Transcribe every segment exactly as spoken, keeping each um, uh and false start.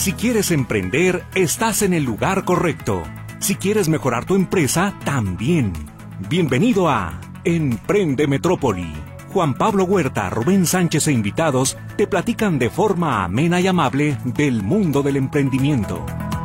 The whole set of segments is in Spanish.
Si quieres emprender, estás en el lugar correcto. Si quieres mejorar tu empresa, también. Bienvenido a Emprende Metrópoli. Juan Pablo Huerta, Rubén Sánchez e invitados te platican de forma amena y amable del mundo del emprendimiento.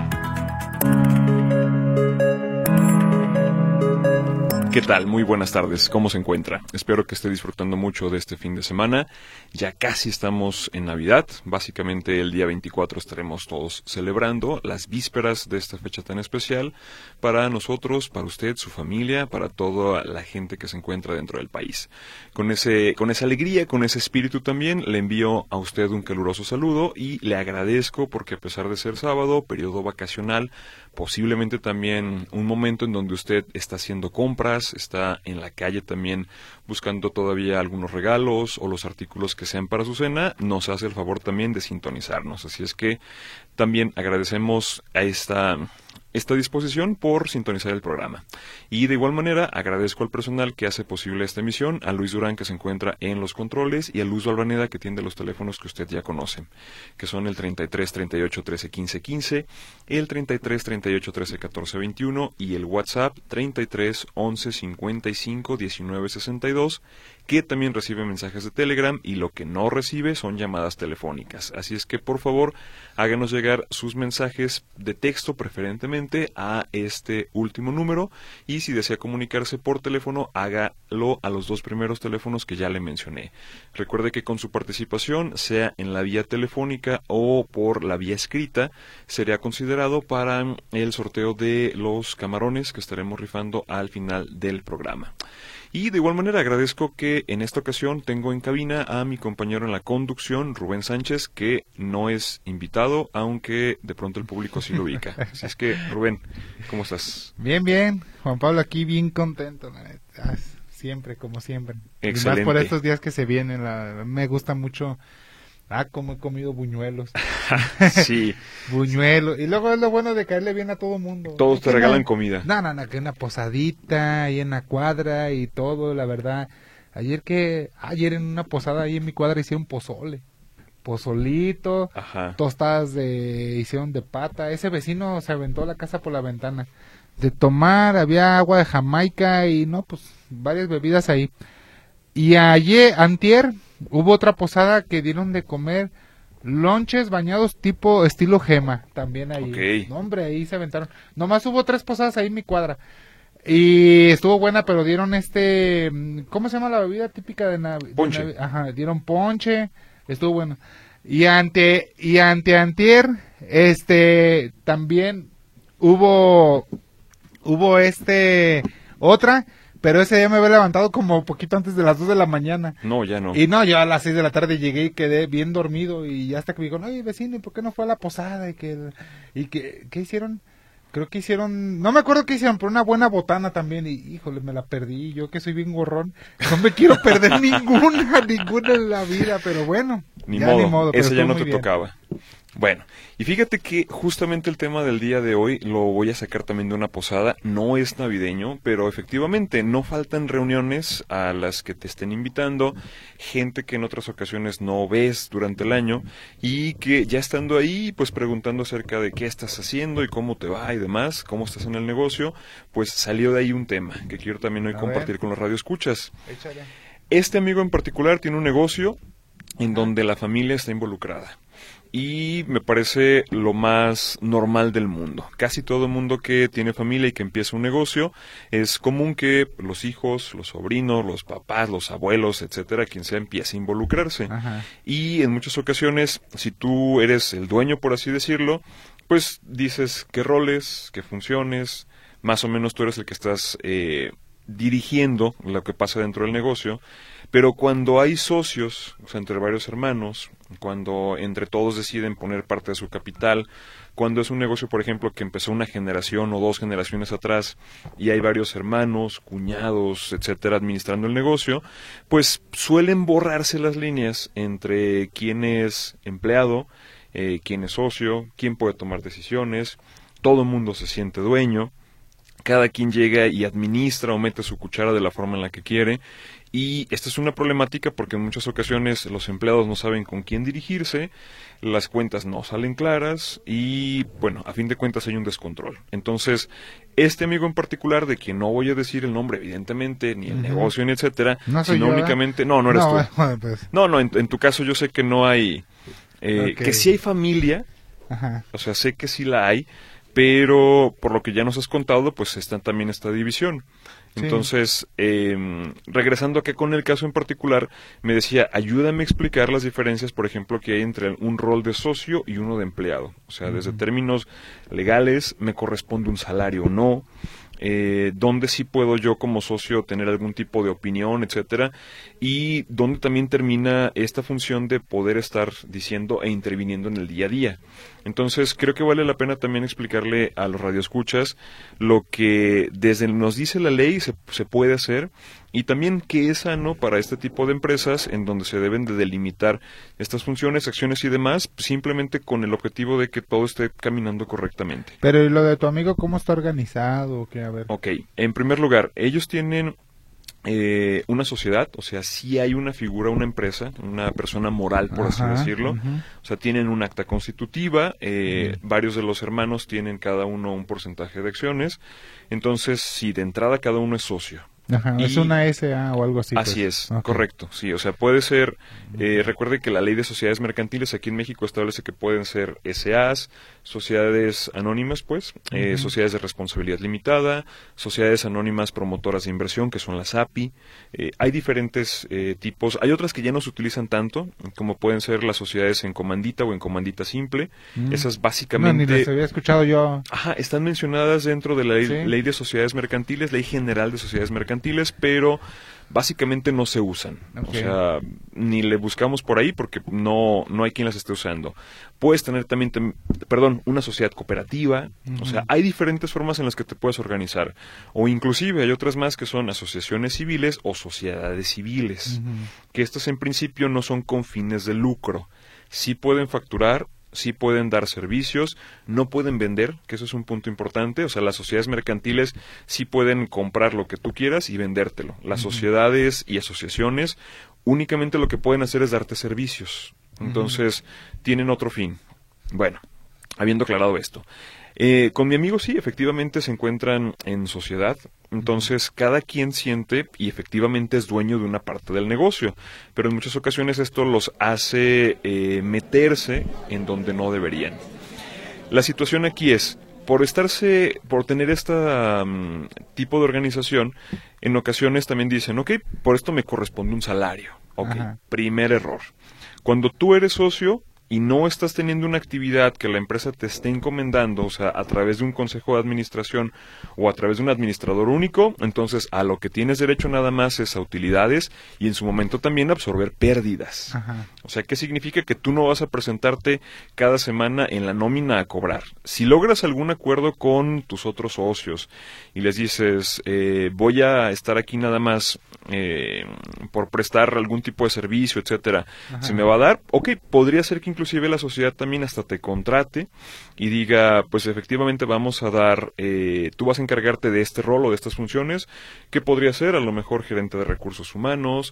¿Qué tal? Muy buenas tardes. ¿Cómo se encuentra? Espero que esté disfrutando mucho de este fin de semana. Ya casi estamos en Navidad. Básicamente el día veinticuatro estaremos todos celebrando las vísperas de esta fecha tan especial para nosotros, para usted, su familia, para toda la gente que se encuentra dentro del país. Con ese, con esa alegría, con ese espíritu también, le envío a usted un caluroso saludo y le agradezco porque a pesar de ser sábado, periodo vacacional, posiblemente también un momento en donde usted está haciendo compras, está en la calle también buscando todavía algunos regalos o los artículos que sean para su cena, nos hace el favor también de sintonizarnos. Así es que también agradecemos a esta... esta disposición por sintonizar el programa. Y de igual manera agradezco al personal que hace posible esta emisión, a Luis Durán que se encuentra en los controles y a Luz Valvaneda que tiene los teléfonos que usted ya conoce, que son el treinta y tres, treinta y ocho, trece, quince, quince, el treinta y tres, treinta y ocho, trece, catorce, veintiuno y el WhatsApp treinta y tres, once, cincuenta y cinco, diecinueve, sesenta y dos, que también recibe mensajes de Telegram y lo que no recibe son llamadas telefónicas. Así es que por favor háganos llegar sus mensajes de texto preferentemente a este último número y si desea comunicarse por teléfono hágalo a los dos primeros teléfonos que ya le mencioné. Recuerde que con su participación, sea en la vía telefónica o por la vía escrita, sería considerado para el sorteo de los camarones que estaremos rifando al final del programa. Y de igual manera agradezco que en esta ocasión tengo en cabina a mi compañero en la conducción, Rubén Sánchez, que no es invitado, aunque de pronto el público sí lo ubica. Así es que, Rubén, ¿cómo estás? Bien, bien. Juan Pablo aquí bien contento, la neta. Siempre, como siempre. Excelente. Y más por estos días que se vienen. La, me gusta mucho. Ah, como he comido buñuelos. Sí. Buñuelos. Y luego es lo bueno de caerle bien a todo mundo. Todos te regalan no, comida. No, no, no, que una posadita ahí en la cuadra y todo, la verdad. Ayer que, ayer en una posada ahí en mi cuadra hicieron pozole. Pozolito, Ajá. Tostadas de, hicieron de pata. Ese vecino se aventó la casa por la ventana. De tomar, había agua de Jamaica y no, pues, varias bebidas ahí. Y ayer, antier, hubo otra posada que dieron de comer lonches bañados tipo estilo Gema, también ahí. Okay. No, hombre, ahí se aventaron. Nomás hubo tres posadas ahí en mi cuadra. Y estuvo buena, pero dieron este, ¿cómo se llama la bebida típica de Navidad? Ponche. Navi Ajá, dieron ponche, estuvo bueno. Y ante, y ante antier, este, también hubo, hubo este, otra, pero ese día me había levantado como poquito antes de las dos de la mañana. No, ya no. Y no, yo a las seis de la tarde llegué y quedé bien dormido y hasta que me dijeron, oye vecino, ¿y por qué no fue a la posada? Y que, y que, ¿qué hicieron? Creo que hicieron, no me acuerdo qué hicieron, pero una buena botana también y híjole, me la perdí, yo que soy bien gorrón, no me quiero perder ninguna, ninguna en la vida, pero bueno. Ni ya modo, ni modo esa ya no te bien. tocaba. Bueno, y fíjate que justamente el tema del día de hoy lo voy a sacar también de una posada, no es navideño, pero efectivamente no faltan reuniones a las que te estén invitando, gente que en otras ocasiones no ves durante el año y que ya estando ahí, pues preguntando acerca de qué estás haciendo y cómo te va y demás, cómo estás en el negocio, pues salió de ahí un tema que quiero también hoy a compartir ver. con los radioescuchas. Échale. Este amigo en particular tiene un negocio en donde la familia está involucrada. Y me parece lo más normal del mundo. Casi todo el mundo que tiene familia y que empieza un negocio, es común que los hijos, los sobrinos, los papás, los abuelos, etcétera, quien sea, empiece a involucrarse. Ajá. Y en muchas ocasiones, si tú eres el dueño, por así decirlo, pues dices qué roles, qué funciones, más o menos tú eres el que estás eh, dirigiendo lo que pasa dentro del negocio. Pero cuando hay socios, o sea, entre varios hermanos, cuando entre todos deciden poner parte de su capital, cuando es un negocio, por ejemplo, que empezó una generación o dos generaciones atrás y hay varios hermanos, cuñados, etcétera, administrando el negocio, pues suelen borrarse las líneas entre quién es empleado, eh, quién es socio, quién puede tomar decisiones, todo el mundo se siente dueño. Cada quien llega y administra o mete su cuchara de la forma en la que quiere. Y esta es una problemática porque en muchas ocasiones los empleados no saben con quién dirigirse, las cuentas no salen claras y, bueno, a fin de cuentas hay un descontrol. Entonces, este amigo en particular, de quien no voy a decir el nombre, evidentemente, ni el uh-huh. negocio, ni etcétera, no soy sino yo, únicamente... ¿eh? No, no eres no, tú. Bueno, pues. No, no, en, en tu caso yo sé que no hay... Eh, okay. Que sí hay familia, Ajá. o sea, sé que sí la hay, pero por lo que ya nos has contado, pues está también esta división. Entonces, eh, regresando acá con el caso en particular, me decía, ayúdame a explicar las diferencias, por ejemplo, que hay entre un rol de socio y uno de empleado. O sea, desde uh-huh. términos legales, ¿me corresponde un salario o no? Eh, ¿Dónde sí puedo yo como socio tener algún tipo de opinión, etcétera? Y dónde también termina esta función de poder estar diciendo e interviniendo en el día a día. Entonces, creo que vale la pena también explicarle a los radioescuchas lo que desde nos dice la ley se, se puede hacer y también que es sano para este tipo de empresas en donde se deben de delimitar estas funciones, acciones y demás, simplemente con el objetivo de que todo esté caminando correctamente. Pero ¿y lo de tu amigo cómo está organizado? ¿Qué? A ver. Ok, en primer lugar, ellos tienen eh, una sociedad, o sea, sí hay una figura, una empresa, una persona moral, por Ajá, así decirlo, uh-huh. o sea, tienen un acta constitutiva, eh, uh-huh. varios de los hermanos tienen cada uno un porcentaje de acciones, entonces, sí, de entrada cada uno es socio. Ajá, y, es una S A o algo así. Así pues. es, okay. correcto, sí, o sea, puede ser, eh, recuerde que la ley de sociedades mercantiles aquí en México establece que pueden ser S As, sociedades anónimas, pues, eh, uh-huh. sociedades de responsabilidad limitada, sociedades anónimas promotoras de inversión, que son las A P I, eh, hay diferentes eh, tipos, hay otras que ya no se utilizan tanto, como pueden ser las sociedades en comandita o en comandita simple, uh-huh. esas básicamente... No, ni las había escuchado yo. Ajá, están mencionadas dentro de la ley, ¿Sí? ley de sociedades mercantiles, ley general de sociedades mercantiles, pero básicamente no se usan. Okay. O sea, ni le buscamos por ahí porque no, no hay quien las esté usando. Puedes tener también, te, perdón, una sociedad cooperativa. Uh-huh. O sea, hay diferentes formas en las que te puedes organizar. O inclusive hay otras más que son asociaciones civiles o sociedades civiles. Uh-huh. Que estas en principio no son con fines de lucro. Sí pueden facturar, sí pueden dar servicios, no pueden vender, que eso es un punto importante, o sea, las sociedades mercantiles sí pueden comprar lo que tú quieras y vendértelo. Las uh-huh. sociedades y asociaciones únicamente lo que pueden hacer es darte servicios, entonces uh-huh. tienen otro fin. Bueno, habiendo aclarado esto, eh, con mi amigo sí, efectivamente se encuentran en sociedad, entonces cada quien siente y efectivamente es dueño de una parte del negocio, pero en muchas ocasiones esto los hace eh, meterse en donde no deberían. La situación aquí es, por estarse, por tener este um, tipo de organización, en ocasiones también dicen, ok, por esto me corresponde un salario. Ok, Ajá. primer error. Cuando tú eres socio y no estás teniendo una actividad que la empresa te esté encomendando, o sea, a través de un consejo de administración o a través de un administrador único, entonces a lo que tienes derecho nada más es a utilidades y en su momento también a absorber pérdidas. Ajá. O sea, ¿qué significa? Que tú no vas a presentarte cada semana en la nómina a cobrar. Si logras algún acuerdo con tus otros socios y les dices, eh, voy a estar aquí nada más eh, por prestar algún tipo de servicio, etcétera, Ajá. ¿se me va a dar? Ok, podría ser que inclusive la sociedad también hasta te contrate y diga, pues efectivamente vamos a dar, eh, tú vas a encargarte de este rol o de estas funciones, ¿qué podría ser? A lo mejor gerente de recursos humanos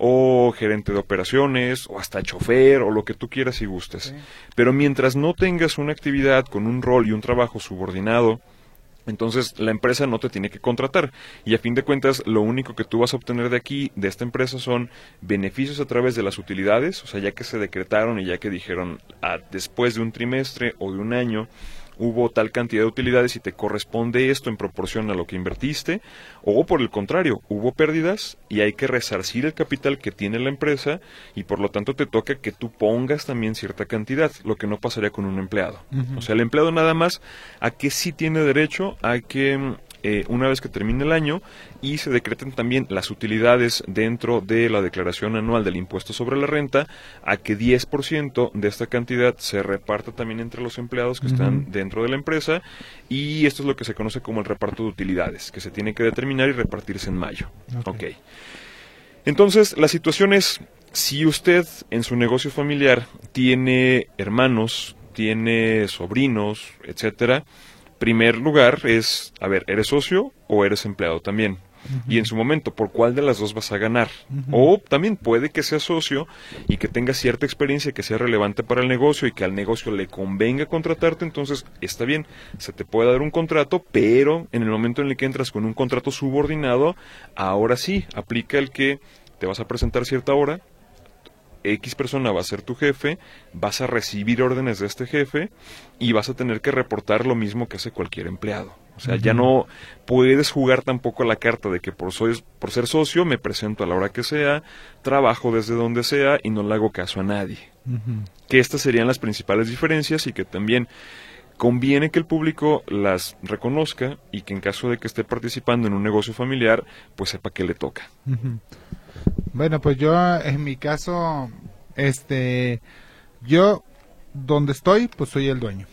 o gerente de operaciones o hasta chofer o lo que tú quieras y gustes. Sí. Pero mientras no tengas una actividad con un rol y un trabajo subordinado, entonces la empresa no te tiene que contratar y a fin de cuentas lo único que tú vas a obtener de aquí, de esta empresa, son beneficios a través de las utilidades, o sea, ya que se decretaron y ya que dijeron ah, después de un trimestre o de un año hubo tal cantidad de utilidades y te corresponde esto en proporción a lo que invertiste, o por el contrario, hubo pérdidas y hay que resarcir el capital que tiene la empresa y por lo tanto te toca que tú pongas también cierta cantidad, lo que no pasaría con un empleado. Uh-huh. O sea, el empleado nada más a que sí tiene derecho a que eh, una vez que termine el año y se decreten también las utilidades dentro de la declaración anual del impuesto sobre la renta, a que diez por ciento de esta cantidad se reparta también entre los empleados que uh-huh. están dentro de la empresa, y esto es lo que se conoce como el reparto de utilidades, que se tiene que determinar y repartirse en mayo. Ok. okay. Entonces, la situación es, si usted en su negocio familiar tiene hermanos, tiene sobrinos, etcétera, primer lugar es, a ver, ¿eres socio o eres empleado también? Uh-huh. Y en su momento, ¿por cuál de las dos vas a ganar? Uh-huh. O también puede que seas socio y que tengas cierta experiencia que sea relevante para el negocio y que al negocio le convenga contratarte, entonces está bien, se te puede dar un contrato, pero en el momento en el que entras con un contrato subordinado, ahora sí, aplica el que te vas a presentar cierta hora, X persona va a ser tu jefe, vas a recibir órdenes de este jefe y vas a tener que reportar lo mismo que hace cualquier empleado. O sea, uh-huh. ya no puedes jugar tampoco la carta de que por, soy, por ser socio me presento a la hora que sea, trabajo desde donde sea y no le hago caso a nadie. Uh-huh. Que estas serían las principales diferencias y que también conviene que el público las reconozca y que en caso de que esté participando en un negocio familiar, pues sepa qué le toca. Uh-huh. Bueno, pues yo en mi caso, este, yo donde estoy, pues soy el dueño.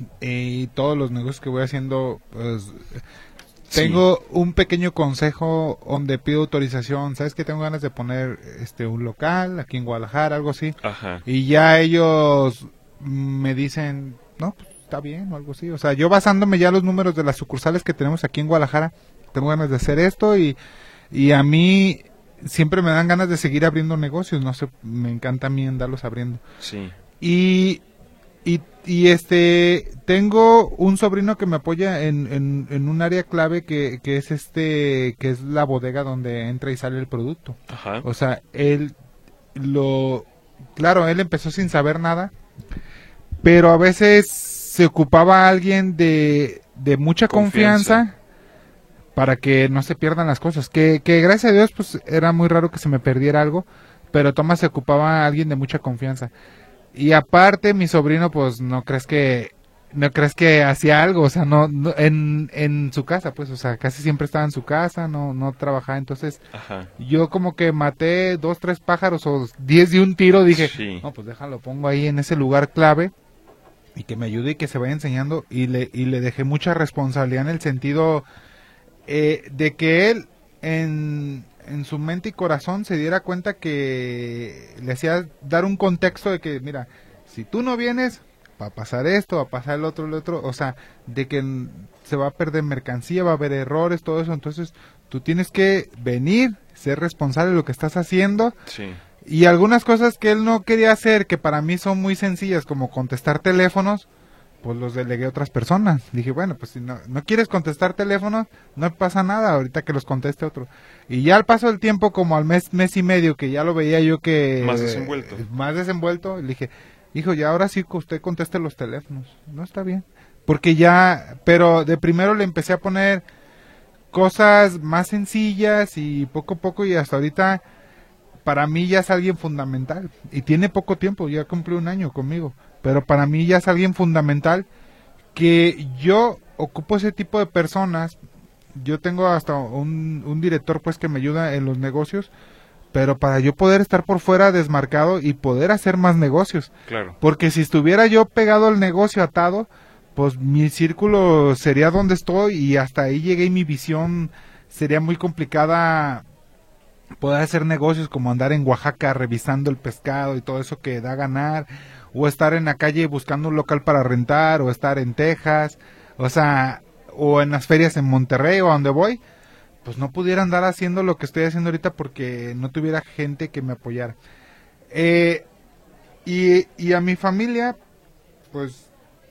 Y todos los negocios que voy haciendo, pues tengo sí. un pequeño consejo donde pido autorización. ¿Sabes qué? Tengo ganas de poner este un local aquí en Guadalajara, algo así. Ajá. Y ya ellos me dicen, no, pues está bien o algo así. O sea, yo basándome ya los números de las sucursales que tenemos aquí en Guadalajara, tengo ganas de hacer esto y, y a mí siempre me dan ganas de seguir abriendo negocios, no sé, me encanta a mí andarlos abriendo. Sí. Y, y, y este, tengo un sobrino que me apoya en, en, en un área clave que, que es este, que es la bodega donde entra y sale el producto. Ajá. O sea, él lo, claro, él empezó sin saber nada, pero a veces se ocupaba alguien de, de mucha confianza, confianza para que no se pierdan las cosas, que, que gracias a Dios pues era muy raro que se me perdiera algo, pero Tomás se ocupaba a alguien de mucha confianza. Y aparte mi sobrino pues no crees que no crees que hacía algo, o sea, no, no en, en su casa pues, o sea, casi siempre estaba en su casa, no no trabajaba, entonces Ajá. yo como que maté dos, tres pájaros o diez de un tiro, dije, sí. no, pues déjalo, pongo ahí en ese lugar clave y que me ayude y que se vaya enseñando, y le, y le dejé mucha responsabilidad en el sentido Eh, de que él en, en su mente y corazón se diera cuenta que le hacía dar un contexto de que, mira, si tú no vienes, va a pasar esto, va a pasar el otro, el otro, o sea, de que se va a perder mercancía, va a haber errores, todo eso, entonces tú tienes que venir, ser responsable de lo que estás haciendo. Sí. Y algunas cosas que él no quería hacer, que para mí son muy sencillas, como contestar teléfonos, pues los delegué a otras personas. Dije, bueno, pues si no, no quieres contestar teléfonos, no pasa nada, ahorita que los conteste otro. Y ya al paso del tiempo, como al mes, mes y medio, que ya lo veía yo que... Más desenvuelto. Eh, más desenvuelto, le dije, hijo, ya ahora sí que usted conteste los teléfonos. No, está bien. Porque ya, pero de primero le empecé a poner cosas más sencillas y poco a poco, y hasta ahorita para mí ya es alguien fundamental. Y tiene poco tiempo, ya cumplió un año conmigo. Pero para mí ya es alguien fundamental, que yo ocupo ese tipo de personas. Yo tengo hasta un, un director pues que me ayuda en los negocios, pero para yo poder estar por fuera desmarcado y poder hacer más negocios. Claro. Porque si estuviera yo pegado al negocio atado, pues mi círculo sería donde estoy y hasta ahí llegué, y mi visión sería muy complicada poder hacer negocios, como andar en Oaxaca revisando el pescado y todo eso que da a ganar, o estar en la calle buscando un local para rentar, o estar en Texas, o sea, o en las ferias en Monterrey o a donde voy, pues no pudiera andar haciendo lo que estoy haciendo ahorita porque no tuviera gente que me apoyara. Eh, y, y a mi familia, pues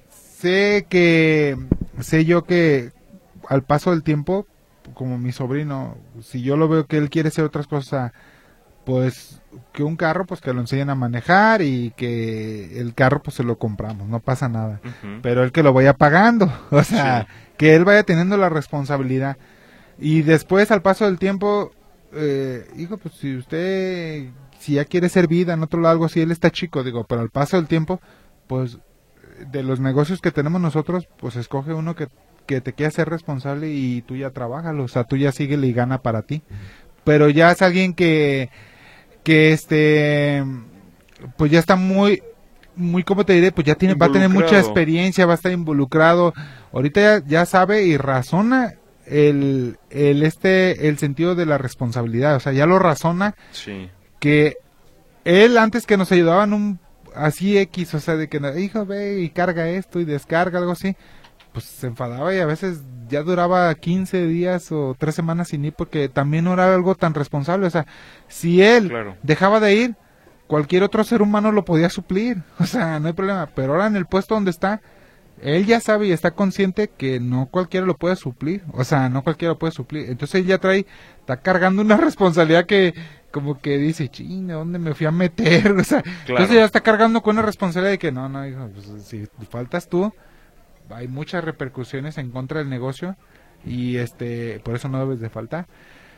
sé que, sé yo que al paso del tiempo, como mi sobrino, si yo lo veo que él quiere hacer otras cosas, pues que un carro, pues que lo enseñen a manejar, y que el carro pues se lo compramos, no pasa nada. Uh-huh. Pero él que lo vaya pagando, o sea, sí. que él vaya teniendo la responsabilidad. Y después, al paso del tiempo, eh, hijo, pues si usted, si ya quiere ser vida en otro lado, algo así, él está chico, digo, pero al paso del tiempo, pues de los negocios que tenemos nosotros, pues escoge uno que, que te quiera ser responsable y tú ya trabajas, o sea, tú ya síguele y gana para ti. Pero ya es alguien que, que este, pues ya está muy, muy, ¿cómo te diré? Pues ya tiene, va a tener mucha experiencia, va a estar involucrado, ahorita ya, ya sabe y razona el, el este, el sentido de la responsabilidad, o sea, ya lo razona. Sí. Que él antes que nos ayudaban un así X, o sea, de que, hijo, ve y carga esto y descarga, algo así, pues se enfadaba y a veces ya duraba quince días o tres semanas sin ir porque también no era algo tan responsable. O sea, si él Claro. dejaba de ir, cualquier otro ser humano lo podía suplir. O sea, no hay problema. Pero ahora en el puesto donde está, él ya sabe y está consciente que no cualquiera lo puede suplir. O sea, no cualquiera lo puede suplir. Entonces él ya trae, está cargando una responsabilidad que como que dice, ching, ¿dónde me fui a meter? O sea, Claro. entonces ya está cargando con una responsabilidad de que no, no, hijo, pues, si faltas tú, hay muchas repercusiones en contra del negocio y este, por eso no debes de faltar.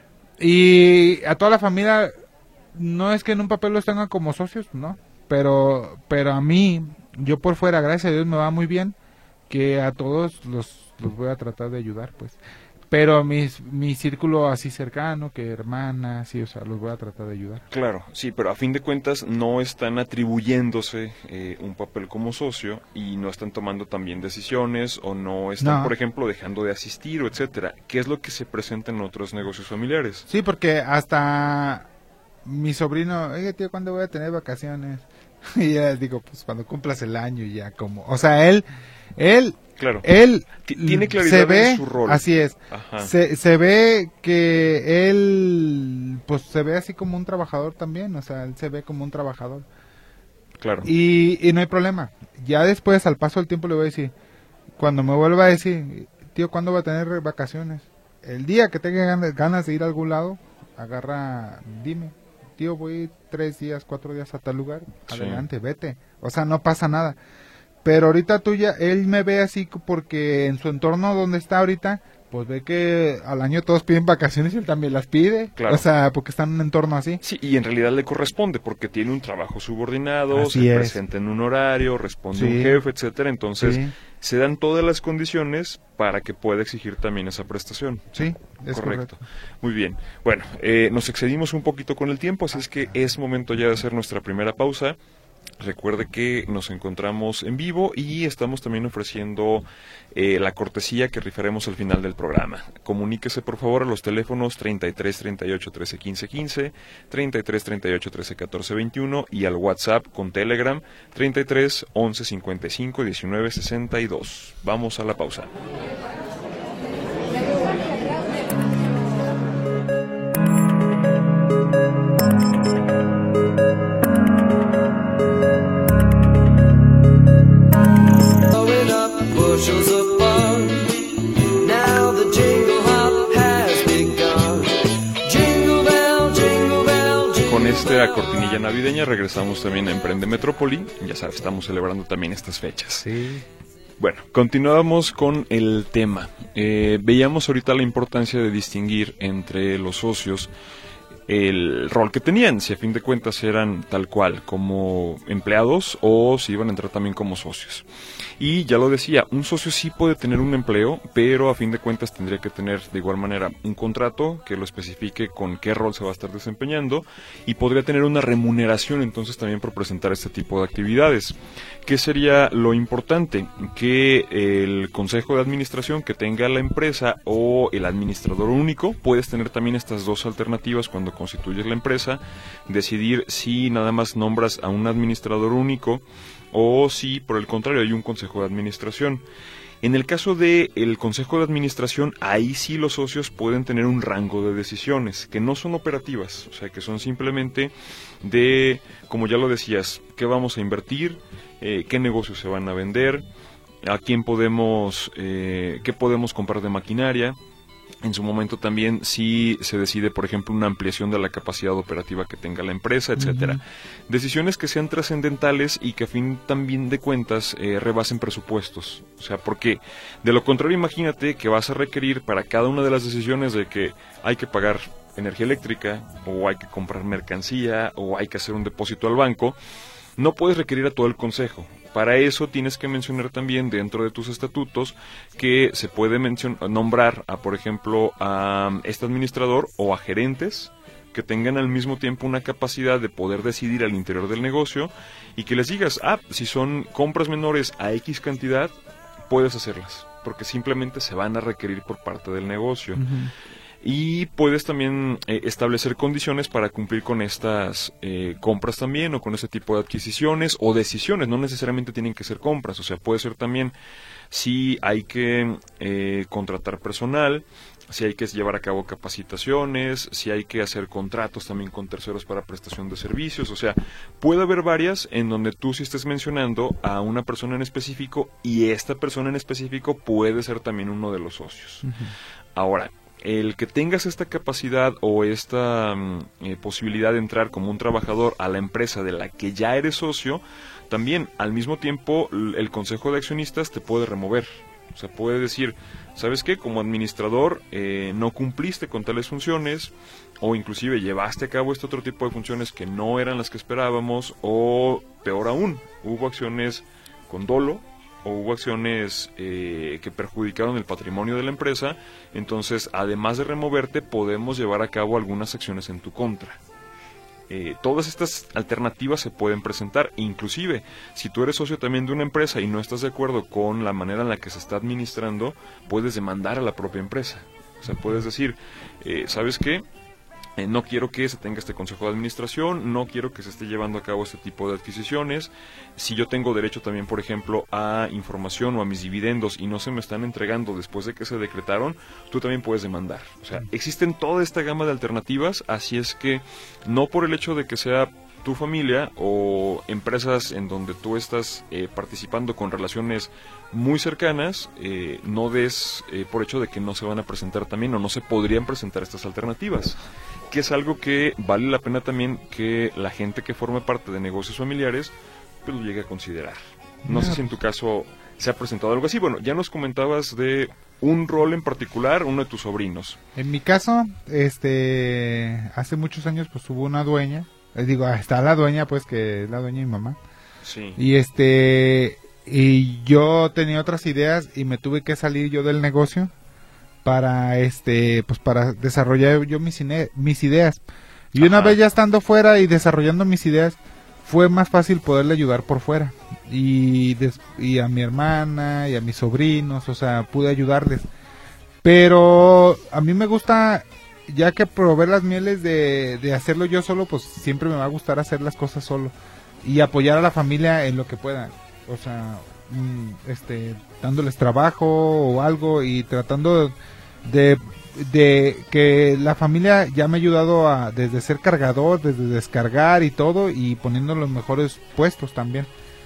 Y a toda la familia, no es que en un papel los tengan como socios, ¿no? Pero, pero a mí, yo por fuera, gracias a Dios, me va muy bien, que a todos los, los voy a tratar de ayudar, pues. Pero mis, mi círculo así cercano, que hermanas, sí, o sea, los voy a tratar de ayudar. Claro, sí, pero a fin de cuentas no están atribuyéndose eh, un papel como socio y no están tomando también decisiones o no están, No. por ejemplo, dejando de asistir o etcétera. ¿Qué es lo que se presenta en otros negocios familiares? Sí, porque hasta mi sobrino, oye tío, ¿cuándo voy a tener vacaciones? Y ya digo, pues cuando cumplas el año y ya como, o sea, él, él, Claro. él T- tiene claridad se en ve, su rol. así es, Ajá. se, se ve que él, pues se ve así como un trabajador también, o sea, él se ve como un trabajador. Claro. Y, y no hay problema, ya después al paso del tiempo le voy a decir, cuando me vuelva a decir, tío, ¿cuándo voy a tener vacaciones? El día que tenga gan- ganas de ir a algún lado, agarra, dime, tío, voy tres días, cuatro días a tal lugar, Sí. adelante, vete, o sea, no pasa nada. Pero ahorita tú ya, él me ve así porque en su entorno donde está ahorita, pues ve que al año todos piden vacaciones y él también las pide, Claro. o sea, porque están en un entorno así. Sí, y en realidad le corresponde porque tiene un trabajo subordinado, Así se es. presenta en un horario, responde a Sí. un jefe, etcétera. Entonces, Sí. se dan todas las condiciones para que pueda exigir también esa prestación. Sí, es correcto. Muy bien. Bueno, eh, nos excedimos un poquito con el tiempo, así es que es momento ya de hacer nuestra primera pausa. Recuerde que nos encontramos en vivo y estamos también ofreciendo eh, la cortesía que rifaremos al final del programa. Comuníquese por favor a los teléfonos treinta y tres, treinta y ocho, trece, quince, quince, treinta y tres, treinta y ocho, trece, catorce, veintiuno y al WhatsApp con Telegram treinta y tres, once, cincuenta y cinco, diecinueve, sesenta y dos. Vamos a la pausa. Blowing up bushels of fun. Now the jingle hop has begun. Jingle bell, jingle bell, jingle Con esta cortinilla navideña regresamos también a Emprende Metrópoli. Ya sabes, estamos celebrando también estas fechas. Sí. Bueno, continuamos con el tema. Eh, veíamos ahorita la importancia de distinguir entre los socios el rol que tenían, si a fin de cuentas eran tal cual como empleados o si iban a entrar también como socios. Y ya lo decía, un socio sí puede tener un empleo, pero a fin de cuentas tendría que tener de igual manera un contrato que lo especifique con qué rol se va a estar desempeñando y podría tener una remuneración entonces también por presentar este tipo de actividades. ¿Qué sería lo importante? Que el consejo de administración que tenga la empresa o el administrador único, puedes tener también estas dos alternativas cuando constituyes la empresa, decidir si nada más nombras a un administrador único o si por el contrario hay un consejo de administración. En el caso del consejo de administración, ahí sí los socios pueden tener un rango de decisiones que no son operativas, o sea que son simplemente de, como ya lo decías, qué vamos a invertir, eh, qué negocios se van a vender, a quién podemos, eh, qué podemos comprar de maquinaria. En su momento también si se decide, por ejemplo, una ampliación de la capacidad operativa que tenga la empresa, etcétera. Uh-huh. Decisiones que sean trascendentales y que a fin también de cuentas eh, rebasen presupuestos. O sea, porque de lo contrario imagínate que vas a requerir para cada una de las decisiones de que hay que pagar energía eléctrica o hay que comprar mercancía o hay que hacer un depósito al banco. No puedes requerir a todo el consejo. Para eso tienes que mencionar también dentro de tus estatutos que se puede nombrar a, por ejemplo, a este administrador o a gerentes que tengan al mismo tiempo una capacidad de poder decidir al interior del negocio y que les digas, ah, si son compras menores a X cantidad, puedes hacerlas, porque simplemente se van a requerir por parte del negocio. Uh-huh. y puedes también eh, establecer condiciones para cumplir con estas eh, compras también, o con ese tipo de adquisiciones o decisiones. No necesariamente tienen que ser compras, o sea, puede ser también si hay que eh, contratar personal, si hay que llevar a cabo capacitaciones, si hay que hacer contratos también con terceros para prestación de servicios. O sea, puede haber varias en donde tú sí estés mencionando a una persona en específico, y esta persona en específico puede ser también uno de los socios. Uh-huh. Ahora, el que tengas esta capacidad o esta eh, posibilidad de entrar como un trabajador a la empresa de la que ya eres socio, también al mismo tiempo el consejo de accionistas te puede remover. O sea, puede decir, ¿sabes qué? Como administrador eh, no cumpliste con tales funciones, o inclusive llevaste a cabo este otro tipo de funciones que no eran las que esperábamos, o peor aún, hubo acciones con dolo, o hubo acciones eh, que perjudicaron el patrimonio de la empresa. Entonces, además de removerte, podemos llevar a cabo algunas acciones en tu contra. Eh, todas estas alternativas se pueden presentar, inclusive si tú eres socio también de una empresa y no estás de acuerdo con la manera en la que se está administrando, puedes demandar a la propia empresa. O sea, puedes decir, eh, ¿sabes qué? Eh, no quiero que se tenga este consejo de administración, no quiero que se esté llevando a cabo este tipo de adquisiciones. Si yo tengo derecho también, por ejemplo, a información o a mis dividendos y no se me están entregando después de que se decretaron, tú también puedes demandar. O sea, existen toda esta gama de alternativas, así es que no por el hecho de que sea tu familia o empresas en donde tú estás eh, participando con relaciones muy cercanas, eh, no des eh, por hecho de que no se van a presentar también, o no se podrían presentar estas alternativas, que es algo que vale la pena también que la gente que forme parte de negocios familiares pues lo llegue a considerar. No sé si en tu caso se ha presentado algo así. Bueno, ya nos comentabas de un rol en particular, uno de tus sobrinos. En mi caso, este, hace muchos años pues hubo una dueña, les digo, está la dueña pues, que es la dueña de mi mamá. Sí. Y este, y yo tenía otras ideas y me tuve que salir yo del negocio para este, pues para desarrollar yo mis, ine- mis ideas. Y una Ajá. vez ya estando fuera y desarrollando mis ideas, fue más fácil poderle ayudar por fuera. Y, des- y a mi hermana y a mis sobrinos, o sea, pude ayudarles. Pero a mí me gusta, ya que probé las mieles de, de hacerlo yo solo, pues siempre me va a gustar hacer las cosas solo. Y apoyar a la familia en lo que pueda. O sea, mm, este, dándoles trabajo o algo y tratando de, de que la familia ya me ha ayudado a, desde ser cargador, desde descargar y todo, y poniendo los mejores puestos también.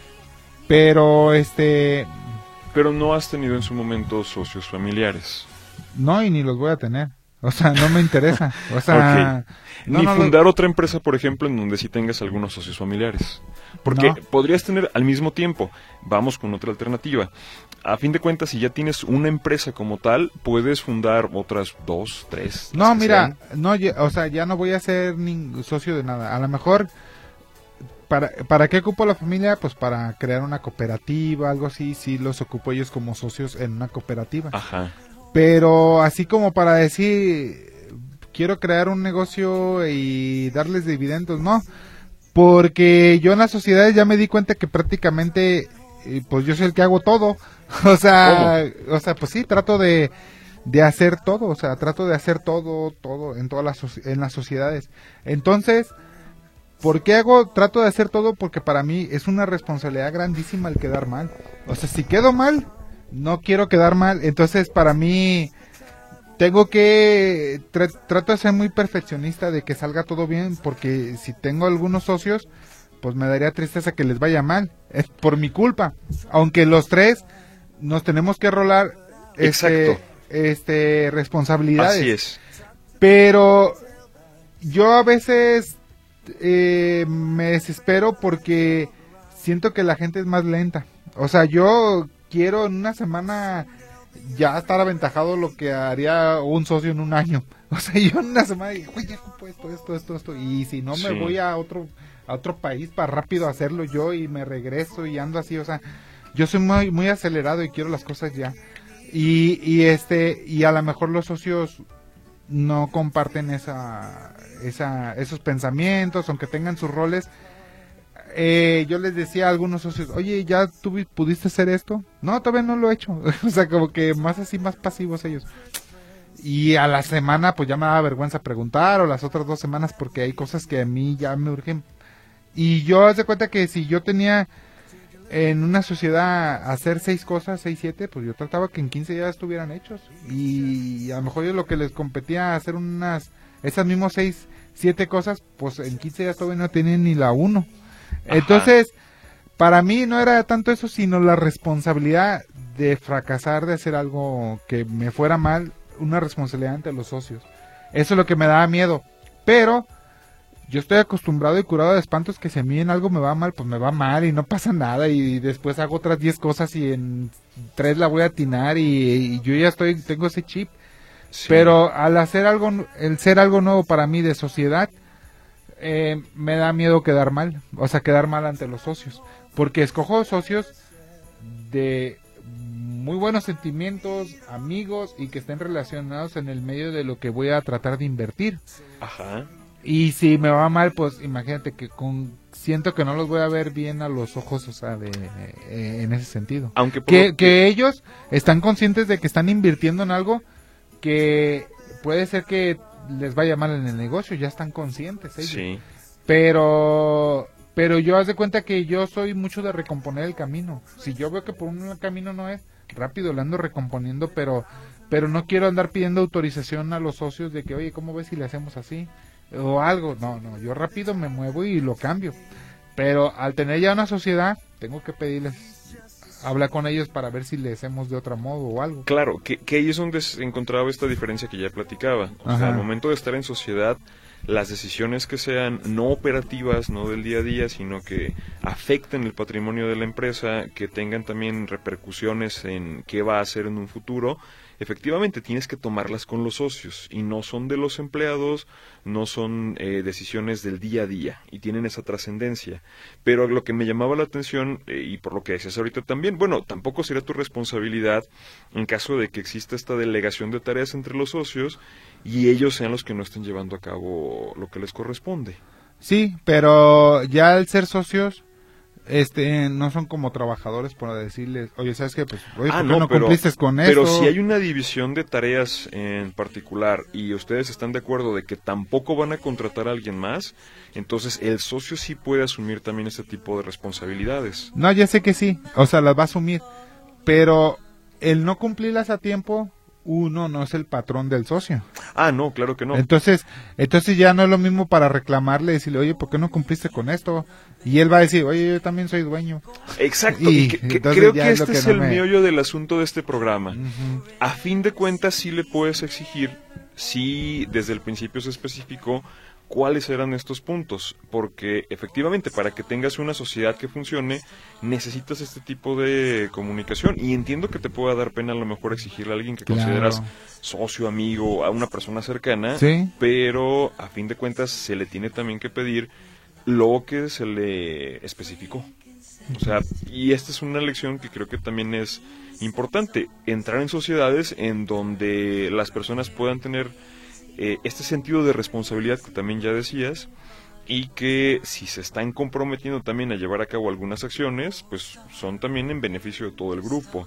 Pero este, Pero no has tenido en su momento socios familiares. no, y ni los voy a tener. O sea, no me interesa. O sea, Ok. no, Ni no, lo- fundar otra empresa, por ejemplo, en donde sí tengas algunos socios familiares. Porque No. podrías tener al mismo tiempo, vamos con otra alternativa. A fin de cuentas, si ya tienes una empresa como tal, puedes fundar otras dos, tres. las No, que mira, sean. no, ya- o sea, ya no voy a ser ni socio de nada. A lo mejor, ¿para, ¿para qué ocupo la familia? Pues para crear una cooperativa, algo así. Sí, los ocupo ellos como socios en una cooperativa. Ajá. Pero así como para decir, quiero crear un negocio y darles dividendos, no. Porque yo en las sociedades ya me di cuenta que prácticamente, eh, pues yo soy el que hago todo. O sea, o sea, pues sí, trato de, de hacer todo. O sea, trato de hacer todo, todo en todas las, soci- en las sociedades. Entonces, ¿por qué hago, trato de hacer todo? Porque para mí es una responsabilidad grandísima el quedar mal. O sea, si quedo mal, no quiero quedar mal. Entonces, para mí, tengo que, tra- trato de ser muy perfeccionista de que salga todo bien, porque si tengo algunos socios, pues me daría tristeza que les vaya mal. Es por mi culpa. Aunque los tres nos tenemos que rolar este, Exacto. este responsabilidades. Así es. Pero yo a veces eh, me desespero porque siento que la gente es más lenta. O sea, yo quiero en una semana ya estar aventajado lo que haría un socio en un año. O sea, yo en una semana digo, oye, pues esto, esto, esto, esto. Y si no, me Sí. voy a otro a otro país para rápido hacerlo yo y me regreso y ando así. O sea, yo soy muy muy acelerado y quiero las cosas ya. Y, y este y a lo mejor los socios no comparten esa, esa esos pensamientos, aunque tengan sus roles. Eh, yo les decía a algunos socios, oye, ¿ya tú vi- pudiste hacer esto? No, todavía no lo he hecho. O sea, como que más así, más pasivos ellos. y a la semana pues ya me daba vergüenza preguntar, o las otras dos semanas, porque hay cosas que a mí ya me urgen. Y yo haz de cuenta que si yo tenía en una sociedad hacer seis cosas, seis, siete, pues yo trataba que en quince ya estuvieran hechos. Y a lo mejor yo lo que les competía hacer unas, esas mismas seis, siete cosas, pues en quince ya todavía no tenían ni la uno. Ajá. Entonces, para mí no era tanto eso, sino la responsabilidad de fracasar, de hacer algo que me fuera mal, una responsabilidad ante los socios. Eso es lo que me daba miedo. Pero yo estoy acostumbrado y curado de espantos que si a mí en algo me va mal, pues me va mal y no pasa nada, y después hago otras diez cosas y en tres la voy a atinar, y, y yo ya estoy, tengo ese chip. Sí. Pero al hacer algo, el ser algo nuevo para mí de sociedad, eh, me da miedo quedar mal, o sea, quedar mal ante los socios, porque escojo socios de muy buenos sentimientos, amigos, y que estén relacionados en el medio de lo que voy a tratar de invertir. Ajá. Y si me va mal, pues imagínate que con siento que no los voy a ver bien a los ojos, o sea, de, eh, en ese sentido. Aunque que, que... que ellos están conscientes de que están invirtiendo en algo que puede ser que les vaya mal en el negocio, ya están conscientes ellos. Sí. Pero pero yo haz de cuenta que yo soy mucho de recomponer el camino. Si yo veo que por un camino no es, rápido lo ando recomponiendo, pero pero no quiero andar pidiendo autorización a los socios de que, oye, ¿cómo ves si le hacemos así? O algo, no, no, yo rápido me muevo y lo cambio. Pero al tener ya una sociedad, tengo que pedirles, hablar con ellos para ver si le hacemos de otro modo o algo. Claro, que, que ahí es donde se encontraba esta diferencia que ya platicaba. O Ajá. sea, al momento de estar en sociedad, las decisiones que sean no operativas, no del día a día, sino que afecten el patrimonio de la empresa, que tengan también repercusiones en qué va a hacer en un futuro, efectivamente tienes que tomarlas con los socios, y no son de los empleados, no son eh, decisiones del día a día, y tienen esa trascendencia. Pero lo que me llamaba la atención, eh, y por lo que decías ahorita también, bueno, tampoco sería tu responsabilidad en caso de que exista esta delegación de tareas entre los socios, y ellos sean los que no estén llevando a cabo lo que les corresponde. Sí, pero ya al ser socios, este, no son como trabajadores para decirles, oye, ¿sabes qué? Pues, oye, ah, ¿por qué no, no pero, cumpliste con pero eso? si hay una división de tareas en particular y ustedes están de acuerdo de que tampoco van a contratar a alguien más, entonces el socio sí puede asumir también este tipo de responsabilidades. No, ya sé que sí, o sea, las va a asumir, pero el no cumplirlas a tiempo, uno no es el patrón del socio. Ah, no, claro que no. Entonces, entonces ya no es lo mismo para reclamarle, decirle, oye, ¿por qué no cumpliste con esto? Y él va a decir, oye, yo también soy dueño. Exacto, y, y que, que creo que este es, es no el me... meollo del asunto de este programa. Uh-huh. A fin de cuentas, sí le puedes exigir, sí, desde el principio se especificó cuáles eran estos puntos, porque efectivamente para que tengas una sociedad que funcione necesitas este tipo de comunicación, y entiendo que te pueda dar pena a lo mejor exigirle a alguien que claro. consideras socio, amigo, a una persona cercana, ¿sí? Pero a fin de cuentas se le tiene también que pedir lo que se le especificó. O sea, y esta es una lección que creo que también es importante, entrar en sociedades en donde las personas puedan tener Eh, este sentido de responsabilidad que también ya decías, y que si se están comprometiendo también a llevar a cabo algunas acciones, pues son también en beneficio de todo el grupo,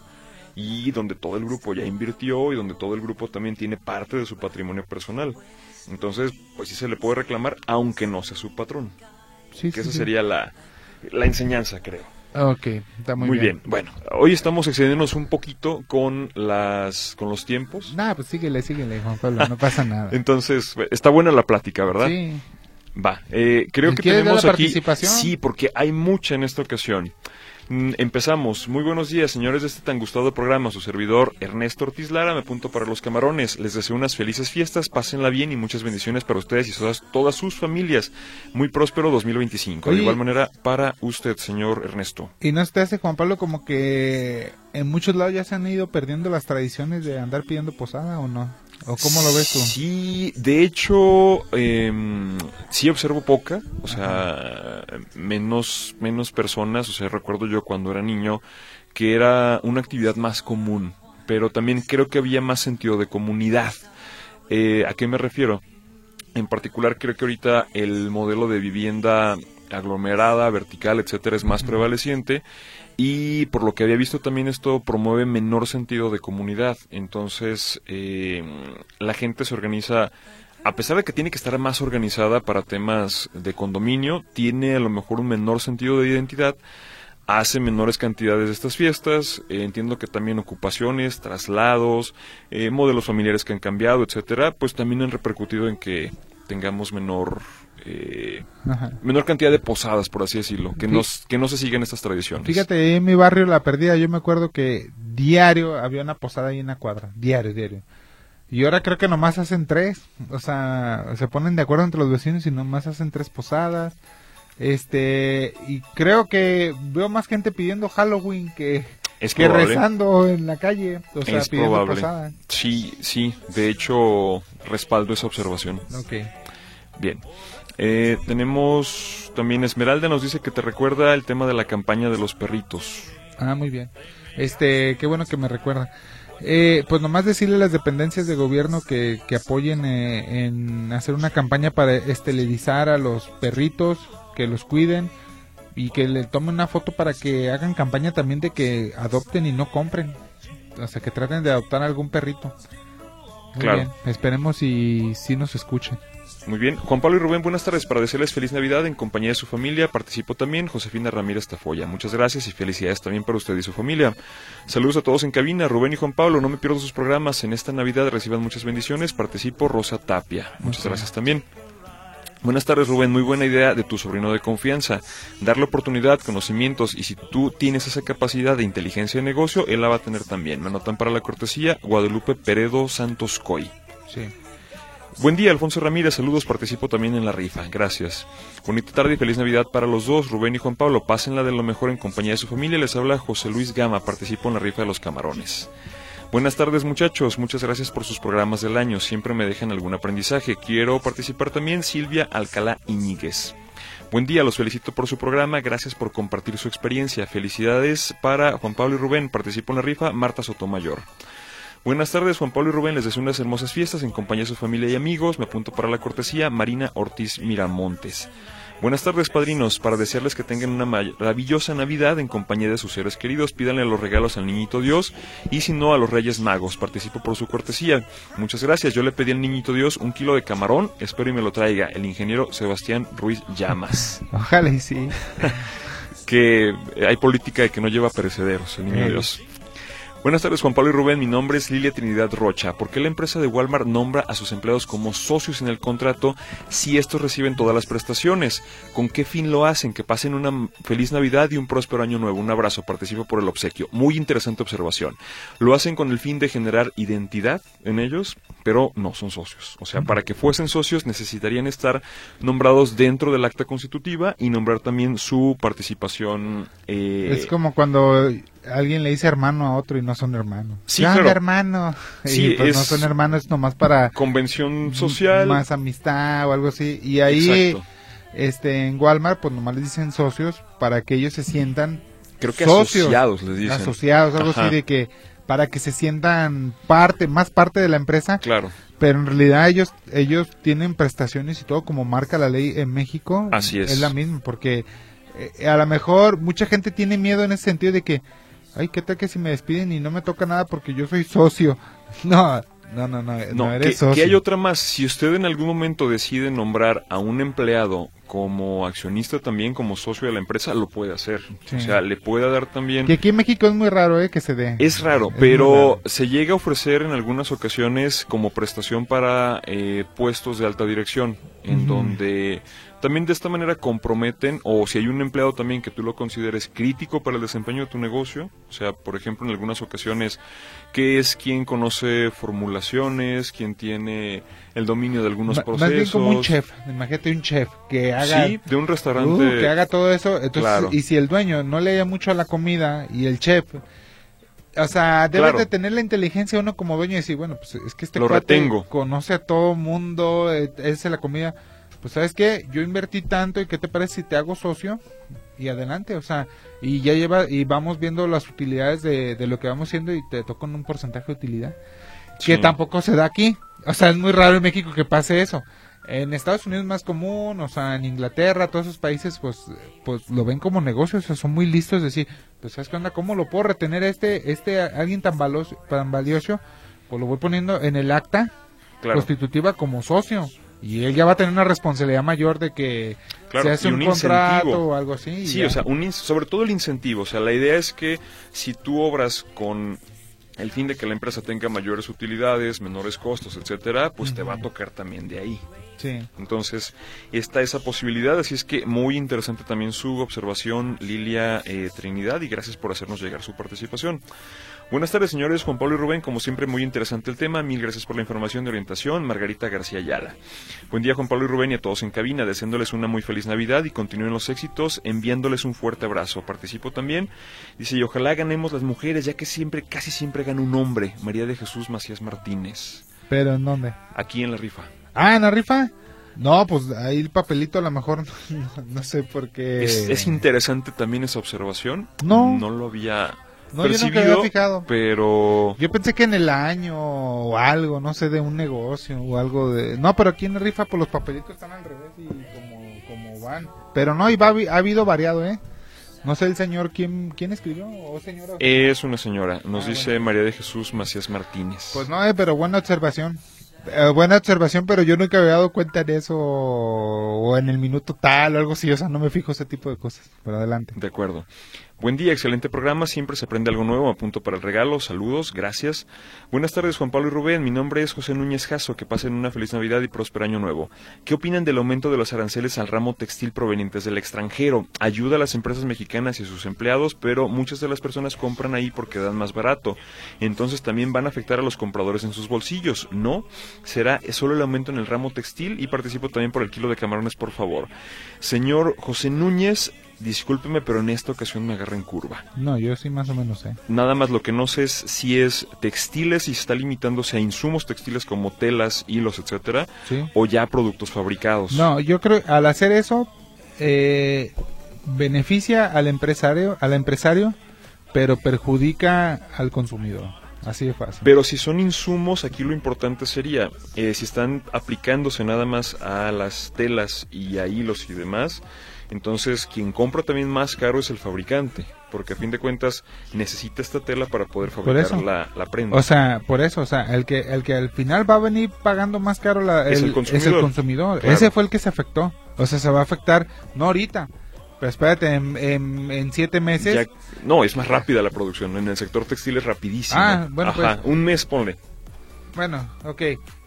y donde todo el grupo ya invirtió y donde todo el grupo también tiene parte de su patrimonio personal. Entonces, pues sí se le puede reclamar, aunque no sea su patrón. Sí, que sí, esa sí. sería la, la enseñanza, creo. Ok, está muy, muy bien. bien. Bueno, hoy estamos excediéndonos un poquito con las con los tiempos. Nah, pues síguele, síguele, Juan Pablo, no pasa nada. Entonces, está buena la plática, ¿verdad? Sí. Va, eh, creo que tenemos la aquí... participación? Sí, porque hay mucha en esta ocasión. Mm, empezamos. Muy buenos días, señores de este tan gustado programa. Su servidor, Ernesto Ortiz Lara, me apunto para los camarones. Les deseo unas felices fiestas, pásenla bien y muchas bendiciones para ustedes y todas, todas sus familias. Muy próspero dos mil veinticinco. Oye, de igual manera, para usted, señor Ernesto. ¿Y no se te hace, Juan Pablo, como que en muchos lados ya se han ido perdiendo las tradiciones de andar pidiendo posada o no? ¿O cómo lo ves tú? Sí, de hecho, eh, sí observo poca, o sea, menos, menos personas, o sea, recuerdo yo cuando era niño que era una actividad más común, pero también creo que había más sentido de comunidad. Eh, ¿a qué me refiero? En particular creo que ahorita el modelo de vivienda aglomerada, vertical, etcétera, es más uh-huh. prevaleciente. Y por lo que había visto también esto promueve menor sentido de comunidad. Entonces eh, la gente se organiza, a pesar de que tiene que estar más organizada para temas de condominio, tiene a lo mejor un menor sentido de identidad, hace menores cantidades de estas fiestas. Eh, entiendo que también ocupaciones, traslados, eh, modelos familiares que han cambiado, etcétera, pues también han repercutido en que tengamos menor... Eh, menor cantidad de posadas, por así decirlo, que, sí. nos, que no se siguen estas tradiciones. Fíjate, en mi barrio La Perdida, yo me acuerdo que diario había una posada ahí en la cuadra, diario, diario. Y ahora creo que nomás hacen tres, o sea, se ponen de acuerdo entre los vecinos y nomás hacen tres posadas. Este, y creo que veo más gente pidiendo Halloween que, es que rezando en la calle, o sea, es pidiendo probable. posada. Sí, sí, de hecho, respaldo esa observación. Ok. Bien. Eh, tenemos también Esmeralda nos dice que te recuerda el tema de la campaña de los perritos. Ah, muy bien. Este, qué bueno que me recuerda. Eh, pues nomás decirle a las dependencias de gobierno que, que apoyen eh, en hacer una campaña para esterilizar a los perritos, que los cuiden y que le tomen una foto para que hagan campaña también de que adopten y no compren. O sea, que traten de adoptar a algún perrito. Muy claro. bien, esperemos y si nos escuchen. Muy bien, Juan Pablo y Rubén, buenas tardes, para desearles feliz Navidad en compañía de su familia, participó también Josefina Ramírez Tafoya, muchas gracias y felicidades también para usted y su familia. Saludos a todos en cabina, Rubén y Juan Pablo, no me pierdo sus programas, en esta Navidad reciban muchas bendiciones, participo Rosa Tapia, muchas okay. gracias también. Buenas tardes, Rubén, muy buena idea de tu sobrino de confianza, darle oportunidad, conocimientos y si tú tienes esa capacidad de inteligencia de negocio, él la va a tener también. Me anotan para la cortesía, Guadalupe Peredo Santos Coy. Sí. Buen día, Alfonso Ramírez, saludos, participo también en la rifa, gracias. Bonita tarde y feliz Navidad para los dos, Rubén y Juan Pablo, pásenla de lo mejor en compañía de su familia, les habla José Luis Gama, participo en la rifa de los camarones. Buenas tardes muchachos, muchas gracias por sus programas del año, siempre me dejan algún aprendizaje, quiero participar también, Silvia Alcalá Iñiguez. Buen día, los felicito por su programa, gracias por compartir su experiencia, felicidades para Juan Pablo y Rubén, participo en la rifa, Marta Sotomayor. Buenas tardes, Juan Pablo y Rubén, les deseo unas hermosas fiestas en compañía de su familia y amigos. Me apunto para la cortesía, Marina Ortiz Miramontes. Buenas tardes, padrinos, para desearles que tengan una maravillosa Navidad en compañía de sus seres queridos. Pídanle los regalos al Niñito Dios y si no, a los Reyes Magos. Participo por su cortesía. Muchas gracias, yo le pedí al Niñito Dios un kilo de camarón, espero y me lo traiga el ingeniero Sebastián Ruiz Llamas. Ojalá y sí. Que hay política de que no lleva perecederos, el Niño eh. Dios. Buenas tardes, Juan Pablo y Rubén, mi nombre es Lilia Trinidad Rocha. ¿Por qué la empresa de Walmart nombra a sus empleados como socios en el contrato si estos reciben todas las prestaciones? ¿Con qué fin lo hacen? Que pasen una feliz Navidad y un próspero año nuevo. Un abrazo, participo por el obsequio. Muy interesante observación. Lo hacen con el fin de generar identidad en ellos, pero no son socios. O sea, para que fuesen socios necesitarían estar nombrados dentro del acta constitutiva y nombrar también su participación. Eh... Es como cuando alguien le dice hermano a otro y no son hermanos. Sí, claro. claro. hermano. Sí, y pues es no son hermanos, nomás para convención social, más amistad o algo así. Y ahí, exacto. este, en Walmart, pues nomás les dicen socios para que ellos se sientan creo que socios, asociados les dicen. Asociados, algo Ajá. así de que para que se sientan parte, más parte de la empresa. Claro. Pero en realidad ellos ellos tienen prestaciones y todo como marca la ley en México. Así es. Es la misma, porque eh, a lo mejor mucha gente tiene miedo en ese sentido de que ay, ¿qué tal que si me despiden y no me toca nada porque yo soy socio? No, no, no, no, no, no eres que, socio. que hay otra más. Si usted en algún momento decide nombrar a un empleado como accionista también, como socio de la empresa, lo puede hacer. Sí. O sea, le puede dar también... Que aquí en México es muy raro, ¿eh? Que se dé. Es raro, es pero raro. Se llega a ofrecer en algunas ocasiones como prestación para eh, puestos de alta dirección, en uh-huh. donde... También de esta manera comprometen, o si hay un empleado también que tú lo consideres crítico para el desempeño de tu negocio, o sea, por ejemplo, en algunas ocasiones, que es quien conoce formulaciones, quien tiene el dominio de algunos Ma- procesos. Más bien como un chef, imagínate un chef que haga... Sí, de un restaurante. Uh, que haga todo eso, entonces, claro. Y si el dueño no le da mucho a la comida y el chef... O sea, debes claro. de tener la inteligencia uno como dueño y decir, bueno, pues es que este lo cuate retengo. Conoce a todo mundo, es la comida... Pues sabes qué, yo invertí tanto y qué te parece si te hago socio y adelante, o sea, y ya lleva y vamos viendo las utilidades de, de lo que vamos haciendo y te tocan un porcentaje de utilidad, sí. Que tampoco se da aquí, o sea, es muy raro en México que pase eso, En Estados Unidos es más común, o sea, en Inglaterra, todos esos países, pues, pues lo ven como negocio, o sea, son muy listos de decir, pues, ¿sabes qué onda? ¿Cómo lo puedo retener este, este, alguien tan valioso, tan valioso? Pues lo voy poniendo en el acta Claro. constitutiva como socio. Y él ya va a tener una responsabilidad mayor de que Claro, se hace y un, un contrato incentivo. o algo así. y Sí, ya. o sea, un, in- sobre todo el incentivo. O sea, la idea es que si tú obras con el fin de que la empresa tenga mayores utilidades, menores costos, etcétera, pues te va a tocar también de ahí. Sí. Entonces, está esa posibilidad, así es que muy interesante también su observación, Lilia eh, Trinidad, y gracias por hacernos llegar su participación. Buenas tardes, señores, Juan Pablo y Rubén, como siempre muy interesante el tema, mil gracias por la información de orientación, Margarita García Ayala. Buen día, Juan Pablo y Rubén, y a todos en cabina, deseándoles una muy feliz Navidad y continúen los éxitos, enviándoles un fuerte abrazo. Participo también, dice, y ojalá ganemos las mujeres, ya que siempre, casi siempre gana un hombre, María de Jesús Macías Martínez, ¿Pero en dónde? aquí en la rifa. Ah, ¿en la rifa? No, pues ahí el papelito a lo mejor, no, no sé por qué. Es, es interesante también esa observación, No. no lo había No, yo nunca percibido, había fijado. pero Yo pensé que en el año o algo, no sé, de un negocio o algo de... No, pero aquí en la rifa pues los papelitos están al revés y como, como van. Pero no, y va, ha habido variado, ¿eh? No sé el señor, ¿quién, quién escribió? ¿O señora? es una señora, nos Ah, dice bueno. María de Jesús Macías Martínez. Pues no, eh, pero buena observación. Eh, buena observación, pero yo nunca había dado cuenta de eso o en el minuto tal o algo así, o sea, no me fijo ese tipo de cosas. Pero adelante. De acuerdo. Buen día, excelente programa, siempre se aprende algo nuevo, apunto para el regalo, saludos, gracias. Buenas tardes, Juan Pablo y Rubén, mi nombre es José Núñez Jasso, que pasen una feliz Navidad y próspero año nuevo. ¿Qué opinan del aumento de los aranceles al ramo textil provenientes del extranjero? Ayuda a las empresas mexicanas y a sus empleados, pero muchas de las personas compran ahí porque dan más barato. Entonces también van a afectar a los compradores en sus bolsillos, ¿no? Será solo el aumento en el ramo textil y participo también por el kilo de camarones, por favor. Señor José Núñez, discúlpeme, pero en esta ocasión me agarra en curva. No, yo sí más o menos sé. Nada más lo que no sé es si es textiles y se está limitándose a insumos textiles como telas, hilos, etcétera, Sí. o ya productos fabricados. No, yo creo al hacer eso eh, beneficia al empresario, al empresario, pero perjudica al consumidor. Así de fácil. Pero si son insumos, aquí lo importante sería, eh, si están aplicándose nada más a las telas y a hilos y demás, entonces quien compra también más caro es el fabricante, porque a fin de cuentas necesita esta tela para poder fabricar eso. la, la prenda. O sea, por eso, o sea, el que el que al final va a venir pagando más caro la, Es el es consumidor. el consumidor. Claro. Ese fue el que se afectó. O sea, se va a afectar, no ahorita, pero espérate, en, en, en siete meses. Ya- no, es más rápida la producción, en el sector textil es rapidísimo. Ah, bueno, Ajá, pues. un mes ponle. Bueno, ok.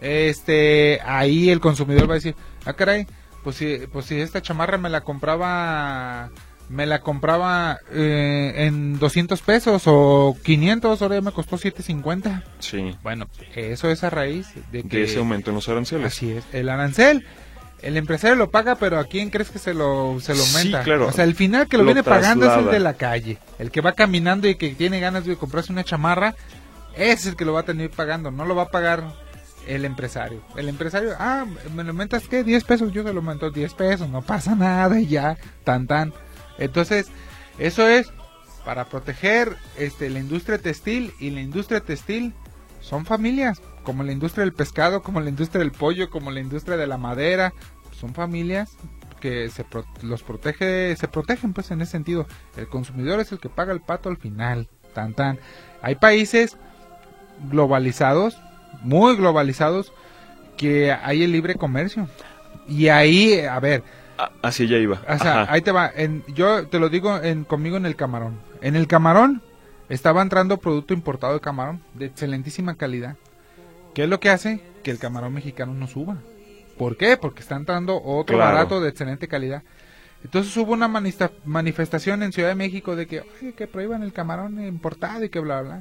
Este, ahí el consumidor va a decir, ah, caray, pues si, pues si esta chamarra me la compraba, me la compraba eh, en doscientos pesos o quinientos, ahora ya me costó siete cincuenta. Sí, Bueno, eso es a raíz de que... de ese aumento en los aranceles. Así es, el arancel, el empresario lo paga, pero ¿a quién crees que se lo, se lo Sí, aumenta? claro. O sea, el final que lo, Lo viene pagando es el traslada. de la calle, el que va caminando y que tiene ganas de comprarse una chamarra, ese es el que lo va a tener pagando, no lo va a pagar el empresario. El empresario, ah, ¿me lo aumentas qué? diez pesos, yo se lo aumento diez pesos, no pasa nada y ya, tan tan. Entonces, eso es para proteger este la industria textil, y la industria textil son familias, como la industria del pescado, como la industria del pollo, como la industria de la madera, son familias que se pro- los protege, se protegen pues en ese sentido. El consumidor es el que paga el pato al final, tan tan. Hay países globalizados, muy globalizados, que hay el libre comercio. Y ahí, a ver, Ah, hacia allá iba. o sea, Ajá. ahí te va. En, yo te lo digo en, conmigo en el camarón. En el camarón estaba entrando producto importado de camarón de excelentísima calidad. ¿Qué es lo que hace? Que el camarón mexicano no suba. ¿Por qué? Porque está entrando otro Claro. barato de excelente calidad. Entonces hubo una manista- manifestación en Ciudad de México de que, oye, que prohíban el camarón importado y que bla, bla.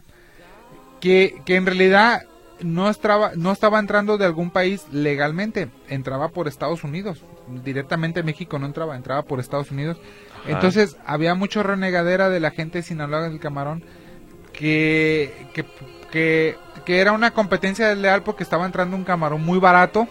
Que, que en realidad no estaba, no estaba entrando de algún país legalmente, entraba por Estados Unidos. Directamente México no entraba, entraba por Estados Unidos. Ajá. Entonces había mucho renegadera de la gente de Sinaloa del camarón que, que, que, que era una competencia desleal porque estaba entrando un camarón muy barato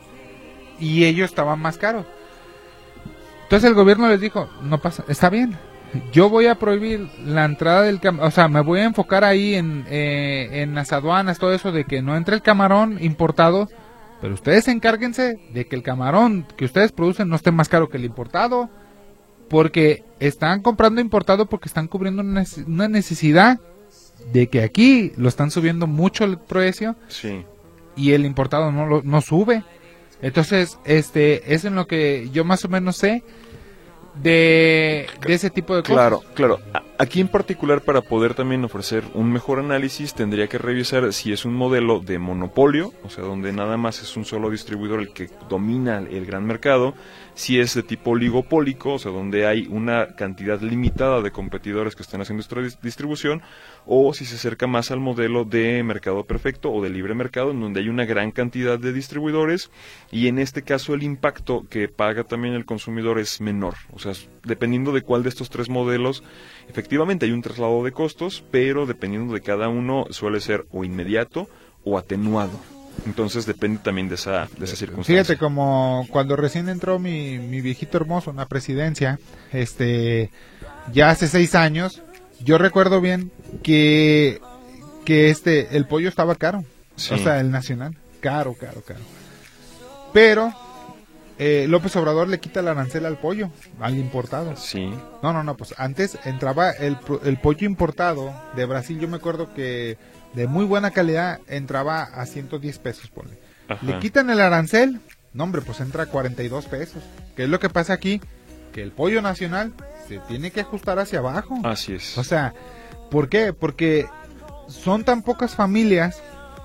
y ellos estaban más caros. Entonces el gobierno les dijo, no pasa, está bien, yo voy a prohibir la entrada del camarón, o sea, me voy a enfocar ahí en, eh, en las aduanas, todo eso de que no entre el camarón importado, Pero ustedes encárguense de que el camarón que ustedes producen no esté más caro que el importado, porque están comprando importado porque están cubriendo una necesidad de que aquí lo están subiendo mucho el precio, sí, y el importado no lo, no sube. Entonces, este es en lo que yo más o menos sé de, de ese tipo de cosas. Claro, claro. Aquí en particular, para poder también ofrecer un mejor análisis, tendría que revisar si es un modelo de monopolio, o sea, donde nada más es un solo distribuidor el que domina el gran mercado, si es de tipo oligopólico, o sea, donde hay una cantidad limitada de competidores que están haciendo esta distribución, o si se acerca más al modelo de mercado perfecto o de libre mercado, en donde hay una gran cantidad de distribuidores, y en este caso el impacto que paga también el consumidor es menor. O sea, dependiendo de cuál de estos tres modelos, efectivamente hay un traslado de costos, pero dependiendo de cada uno suele ser o inmediato o atenuado. Entonces depende también de esa, de esa circunstancia. Fíjate, como cuando recién entró mi, mi viejito hermoso en la presidencia, este, ya hace seis años, yo recuerdo bien que, que este, el pollo estaba caro. Sí. O sea, el nacional, caro, caro, caro. Pero eh, López Obrador le quita el arancel al pollo, al importado. Sí. No, no, no, pues antes entraba el, el pollo importado de Brasil, yo me acuerdo que de muy buena calidad entraba a ciento diez pesos, ponle. Ajá. Le quitan el arancel, no hombre, pues entra a cuarenta y dos pesos. ¿Qué es lo que pasa aquí? Que el pollo nacional se tiene que ajustar hacia abajo. Así es. O sea, ¿por qué? Porque son tan pocas familias.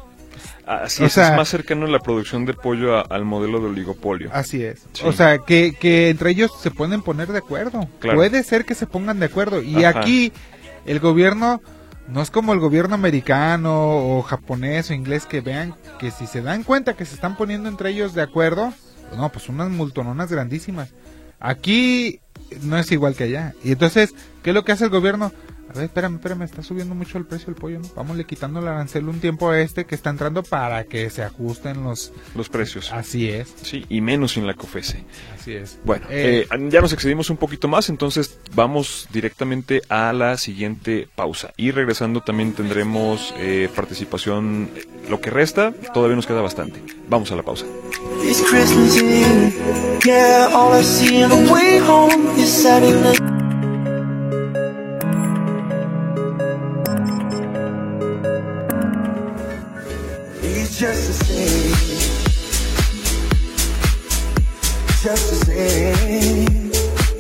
Así es, sea, es más cercano la producción de pollo a, al modelo de oligopolio. Así es. Sí. O sea, que, que entre ellos se pueden poner de acuerdo. Claro. Puede ser que se pongan de acuerdo. Y Ajá. aquí el gobierno no es como el gobierno americano o japonés o inglés, que vean que si se dan cuenta que se están poniendo entre ellos de acuerdo, no, pues unas multononas grandísimas. Aquí no es igual que allá. Y entonces, ¿qué es lo que hace el gobierno? A ver, espérame, espérame, está subiendo mucho el precio del pollo, ¿no? Vámosle quitando el arancel un tiempo a este que está entrando para que se ajusten los... Los precios. Así es. Sí, y menos sin la COFESE. Así es. Bueno, eh, eh, ya nos excedimos un poquito más, entonces vamos directamente a la siguiente pausa. Y regresando también tendremos eh, participación, lo que resta, todavía nos queda bastante. Vamos a la pausa. It's Christmas Eve, yeah, all I see on the way home is Saturday. Just the same, just the same.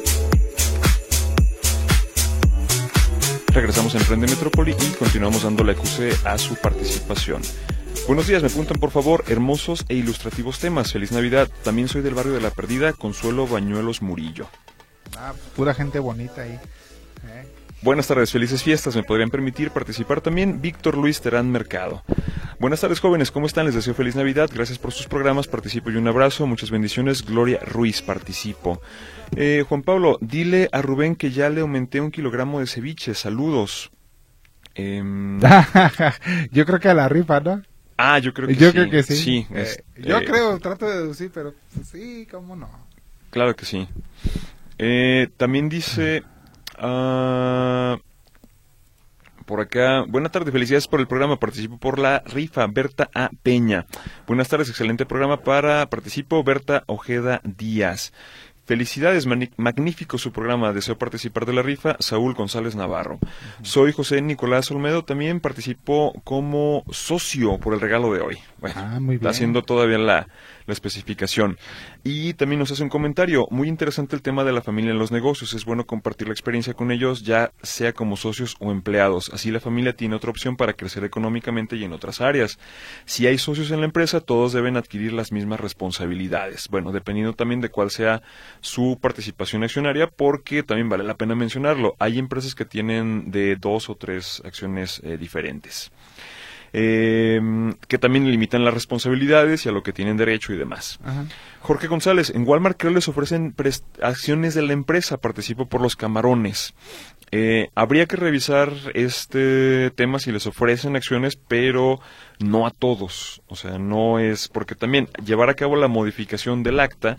Regresamos a Emprende Metrópoli y continuamos dándole acuse a su participación. Buenos días, me apuntan por favor hermosos e ilustrativos temas. Feliz Navidad. También soy del barrio de La Perdida, Consuelo Bañuelos Murillo. Ah, pura gente bonita ahí. ¿Eh? Buenas tardes, felices fiestas. ¿Me podrían permitir participar también? Víctor Luis Terán Mercado. Buenas tardes, jóvenes, ¿cómo están? Les deseo feliz Navidad, gracias por sus programas, participo y un abrazo, muchas bendiciones. Gloria Ruiz, participo. Eh, Juan Pablo, dile a Rubén que ya le aumenté un kilogramo de ceviche, saludos. Eh... Yo creo que a la rifa, ¿no? Ah, yo creo que yo sí. creo que sí. sí eh, es, yo eh... creo, trato de deducir, pero sí, ¿cómo no? Claro que sí. Eh, también dice... Uh... Por acá, buenas tardes, felicidades por el programa, participo por la rifa, Berta A. Peña. Buenas tardes, excelente programa para, participo, Berta Ojeda Díaz. Felicidades, magnífico su programa, deseo participar de la rifa, Saúl González Navarro. Uh-huh. Soy José Nicolás Olmedo, también participo como socio por el regalo de hoy. Bueno, ah, muy bien. Está haciendo todavía la, la especificación. Y también nos hace un comentario, muy interesante el tema de la familia en los negocios, es bueno compartir la experiencia con ellos, ya sea como socios o empleados, así la familia tiene otra opción para crecer económicamente y en otras áreas. Si hay socios en la empresa, todos deben adquirir las mismas responsabilidades, bueno, dependiendo también de cuál sea su participación accionaria, porque también vale la pena mencionarlo, hay empresas que tienen de dos o tres acciones eh, diferentes. Eh, que también limitan las responsabilidades y a lo que tienen derecho y demás. Ajá. Jorge González, en Walmart creo les ofrecen acciones de la empresa, participo por los camarones. Eh, habría que revisar este tema si les ofrecen acciones, pero no a todos. O sea, no es porque también llevar a cabo la modificación del acta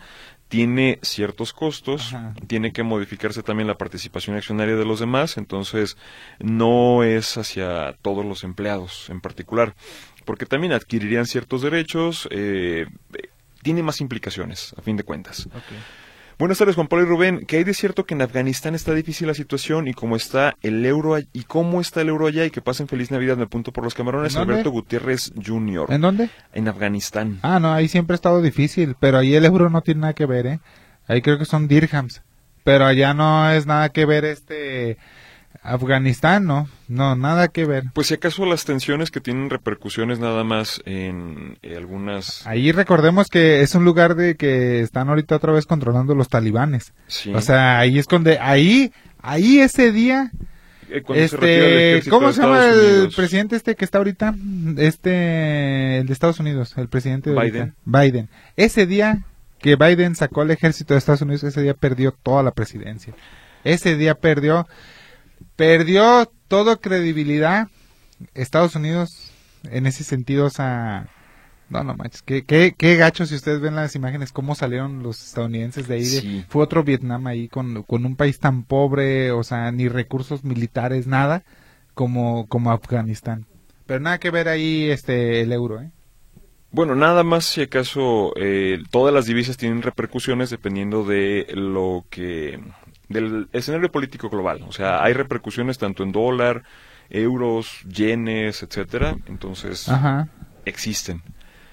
tiene ciertos costos, Ajá. tiene que modificarse también la participación accionaria de los demás, entonces no es hacia todos los empleados en particular, porque también adquirirían ciertos derechos, eh, tiene más implicaciones, a fin de cuentas. Okay. Buenas tardes, Juan Pablo y Rubén. ¿Qué hay de cierto que en Afganistán está difícil la situación y cómo está el euro all- y cómo está el euro allá? Y que pasen feliz Navidad, me apunto por los camarones. ¿En dónde? Alberto Gutiérrez junior ¿En dónde? En Afganistán. Ah, no, ahí siempre ha estado difícil, pero ahí el euro no tiene nada que ver, ¿eh? Ahí creo que son dirhams, pero allá no es nada que ver este Afganistán, ¿no? No, nada que ver. Pues si acaso las tensiones que tienen repercusiones nada más en eh, algunas... Ahí recordemos que es un lugar de que están ahorita otra vez controlando los talibanes. Sí. O sea, ahí es donde, ahí, ahí ese día, Eh, cuando se retira el este, ejército ¿cómo de se llama Estados el Unidos. presidente este que está ahorita? Este, el de Estados Unidos, el presidente de Biden. ahorita. Biden. Ese día que Biden sacó al ejército de Estados Unidos, ese día perdió toda la presidencia. Ese día perdió, perdió toda credibilidad Estados Unidos en ese sentido, o sea, no, no manches, qué, qué, qué gacho si ustedes ven las imágenes, cómo salieron los estadounidenses de ahí, de- Sí. fue otro Vietnam ahí con, con un país tan pobre, o sea, ni recursos militares, nada, como, como Afganistán. Pero nada que ver ahí este el euro, ¿eh? Bueno, nada más si acaso eh, todas las divisas tienen repercusiones dependiendo de lo que... del escenario político global. O sea, hay repercusiones tanto en dólar, euros, yenes, etcétera. Entonces, Ajá. existen.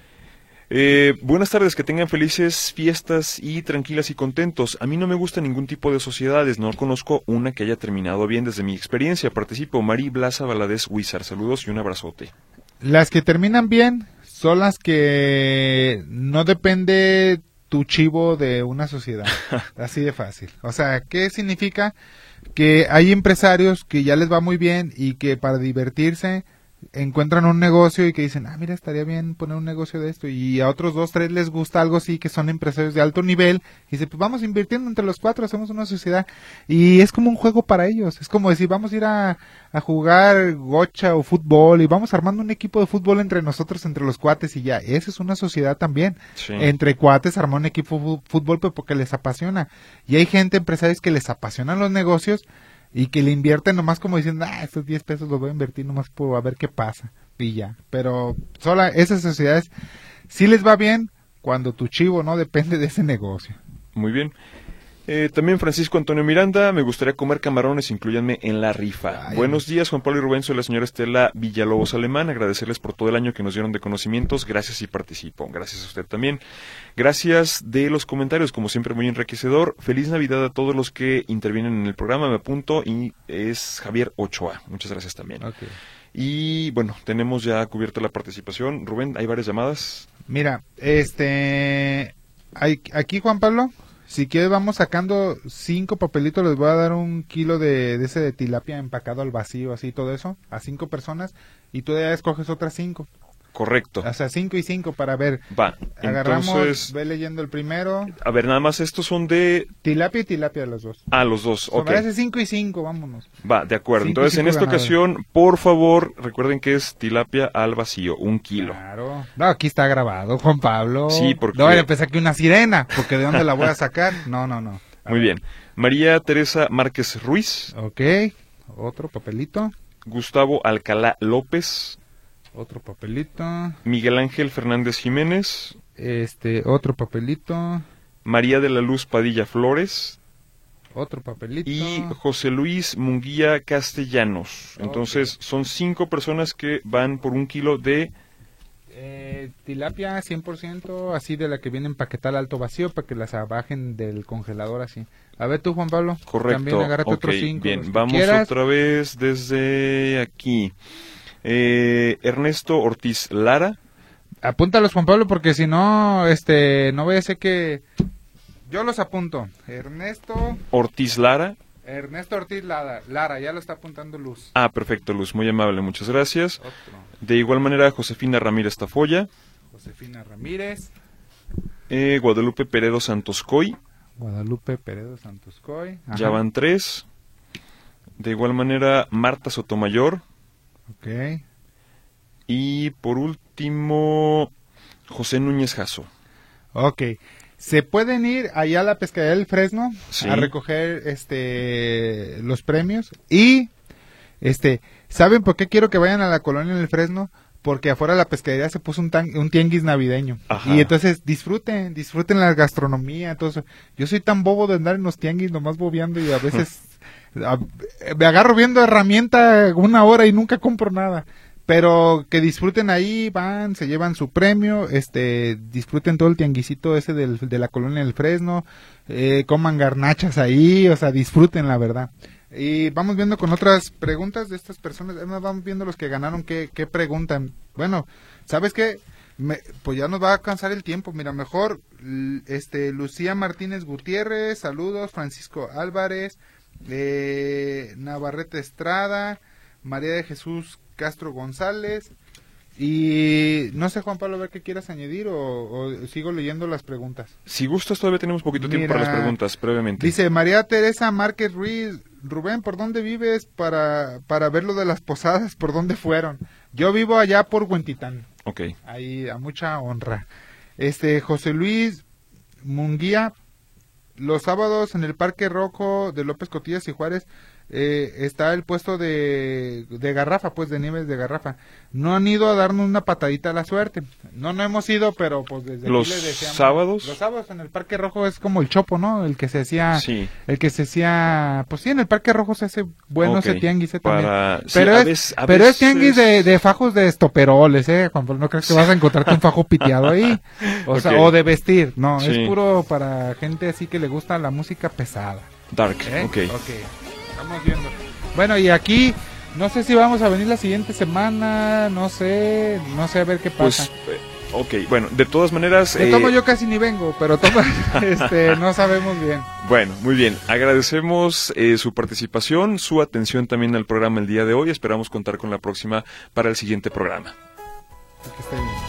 Eh, buenas tardes, que tengan felices fiestas y tranquilas y contentos. A mí no me gusta ningún tipo de sociedades, no conozco una que haya terminado bien desde mi experiencia. Participo, Mari Blasa Valadez Huizar. Saludos y un abrazote. Las que terminan bien son las que no depende tu chivo de una sociedad. Así de fácil. O sea, ¿qué significa? Que hay empresarios que ya les va muy bien y que para divertirse encuentran un negocio y que dicen, ah, mira, estaría bien poner un negocio de esto, y a otros dos, tres les gusta algo así, que son empresarios de alto nivel, y dicen, pues vamos invirtiendo entre los cuatro, hacemos una sociedad, y es como un juego para ellos, es como decir, vamos a ir a, a jugar gocha o fútbol, y vamos armando un equipo de fútbol entre nosotros, entre los cuates, y ya, esa es una sociedad también, Sí. entre cuates armar un equipo de fu- fútbol, pero porque les apasiona, y hay gente, empresarios que les apasionan los negocios, y que le invierten nomás como diciendo, ah, estos diez pesos los voy a invertir nomás por a ver qué pasa, y ya. Pero sola, esas sociedades sí les va bien cuando tu chivo no depende de ese negocio. Muy bien. Eh, también Francisco Antonio Miranda, me gustaría comer camarones, incluyanme en la rifa. Ay, Buenos días, Juan Pablo y Rubén, soy la señora Estela Villalobos Alemán, agradecerles por todo el año que nos dieron de conocimientos, gracias y participo, gracias a usted también. Gracias de los comentarios, como siempre muy enriquecedor. Feliz Navidad a todos los que intervienen en el programa, me apunto, y es Javier Ochoa, muchas gracias también. Okay. Y bueno, tenemos ya cubierta la participación. Rubén, hay varias llamadas. Mira, este, hay, aquí Juan Pablo, si quieres vamos sacando cinco papelitos, les voy a dar un kilo de, de ese de tilapia empacado al vacío, así todo eso, a cinco personas, y tú ya escoges otras cinco. Correcto. O sea, cinco y cinco para ver. Va, Agarramos, entonces, ve leyendo el primero. a ver, nada más estos son de... Tilapia y tilapia los dos. Ah, los dos, So, ok. parece cinco y cinco, vámonos. Va, de acuerdo. Cinco, Entonces, en cinco esta ganadores. ocasión, por favor, recuerden que es tilapia al vacío, un kilo. Claro. No, aquí está grabado, Juan Pablo. Sí, porque- No voy a empezar aquí una sirena, porque ¿de dónde la voy a sacar? No, no, no. A Muy ver. bien. María Teresa Márquez Ruiz, Ok, otro papelito, Gustavo Alcalá López, otro papelito, Miguel Ángel Fernández Jiménez, este, otro papelito, María de la Luz Padilla Flores otro papelito. y José Luis Munguía Castellanos. Entonces, son cinco personas que van por un kilo de... Eh, tilapia cien por ciento, así de la que viene empaquetada al alto vacío, para que las bajen del congelador así. A ver tú, Juan Pablo. Correcto. También agárrate Ok, otros cinco. bien, los que vamos quieras. otra vez desde aquí. Eh, Ernesto Ortiz Lara. Apúntalos, Juan Pablo, porque si no, este, no voy a ser que... Yo los apunto. Ernesto, Ortiz Lara. Ernesto Ortiz Lara, Lara, ya lo está apuntando Luz. Ah, perfecto, Luz, muy amable, muchas gracias. Otro. De igual manera, Josefina Ramírez Tafoya, Josefina Ramírez, eh, Guadalupe Peredo Santoscoy, Guadalupe Peredo Santoscoy. Ajá. ya van tres. De igual manera, Marta Sotomayor. Ok. Y por último, José Núñez Jasso. Ok. Se pueden ir allá a la pescadería del Fresno Sí. a recoger este los premios y este ¿saben por qué quiero que vayan a la colonia del Fresno? Porque afuera de la pescadería se puso un, tan, un tianguis navideño. Ajá. Y entonces disfruten, disfruten la gastronomía. Entonces, yo soy tan bobo de andar en los tianguis nomás bobeando y a veces a- me agarro viendo herramienta una hora y nunca compro nada. Pero que disfruten ahí, van, se llevan su premio, este, disfruten todo el tianguisito ese del, de la colonia del Fresno, eh, coman garnachas ahí, o sea, disfruten la verdad. Y vamos viendo con otras preguntas de estas personas, además vamos viendo los que ganaron, qué, qué preguntan. Bueno, ¿sabes qué? Me, pues ya nos va a alcanzar el tiempo, mira, mejor, l- este, Lucía Martínez Gutiérrez, saludos, Francisco Álvarez, eh, Navarrete Estrada, María de Jesús Castro González, y no sé, Juan Pablo, a ver qué quieras añadir o, o sigo leyendo las preguntas. Si gustas, todavía tenemos poquito tiempo para Mira, las preguntas, brevemente. Dice María Teresa Márquez Ruiz, Rubén, ¿por dónde vives para, para ver lo de las posadas? ¿Por dónde fueron? Yo vivo allá por Huentitán, Ok. ahí a mucha honra. Este, José Luis Munguía, los sábados en el Parque Rojo de López Cotillas y Juárez eh, está el puesto de, de garrafa, pues de nieves de garrafa. No han ido a darnos una patadita a la suerte. No, no hemos ido, pero pues desde ¿Los aquí le deseamos. sábados? Los sábados en el Parque Rojo es como el chopo, ¿no? El que se hacía, Sí. el que se hacía, pues sí, en el Parque Rojo se hace bueno Ok. ese tianguis eh, también. Para... sí, Pero, a es, veces- a pero es tianguis de, veces- de fajos de estoperoles, ¿eh? Juan Pablo, no crees que vas a encontrarte un fajo piteado ahí. O sea, Ok. o de vestir. No, Sí. es puro para gente así que le gusta la música pesada. Dark, ¿eh? ok. Ok, estamos viendo. Bueno, y aquí, no sé si vamos a venir la siguiente semana, no sé, no sé a ver qué pasa. Pues, eh, ok, bueno, de todas maneras... De eh, tomo yo casi ni vengo, pero toma, este, no sabemos bien. Bueno, muy bien. Agradecemos eh, su participación, su atención también al programa el día de hoy. Esperamos contar con la próxima para el siguiente programa. Que esté bien.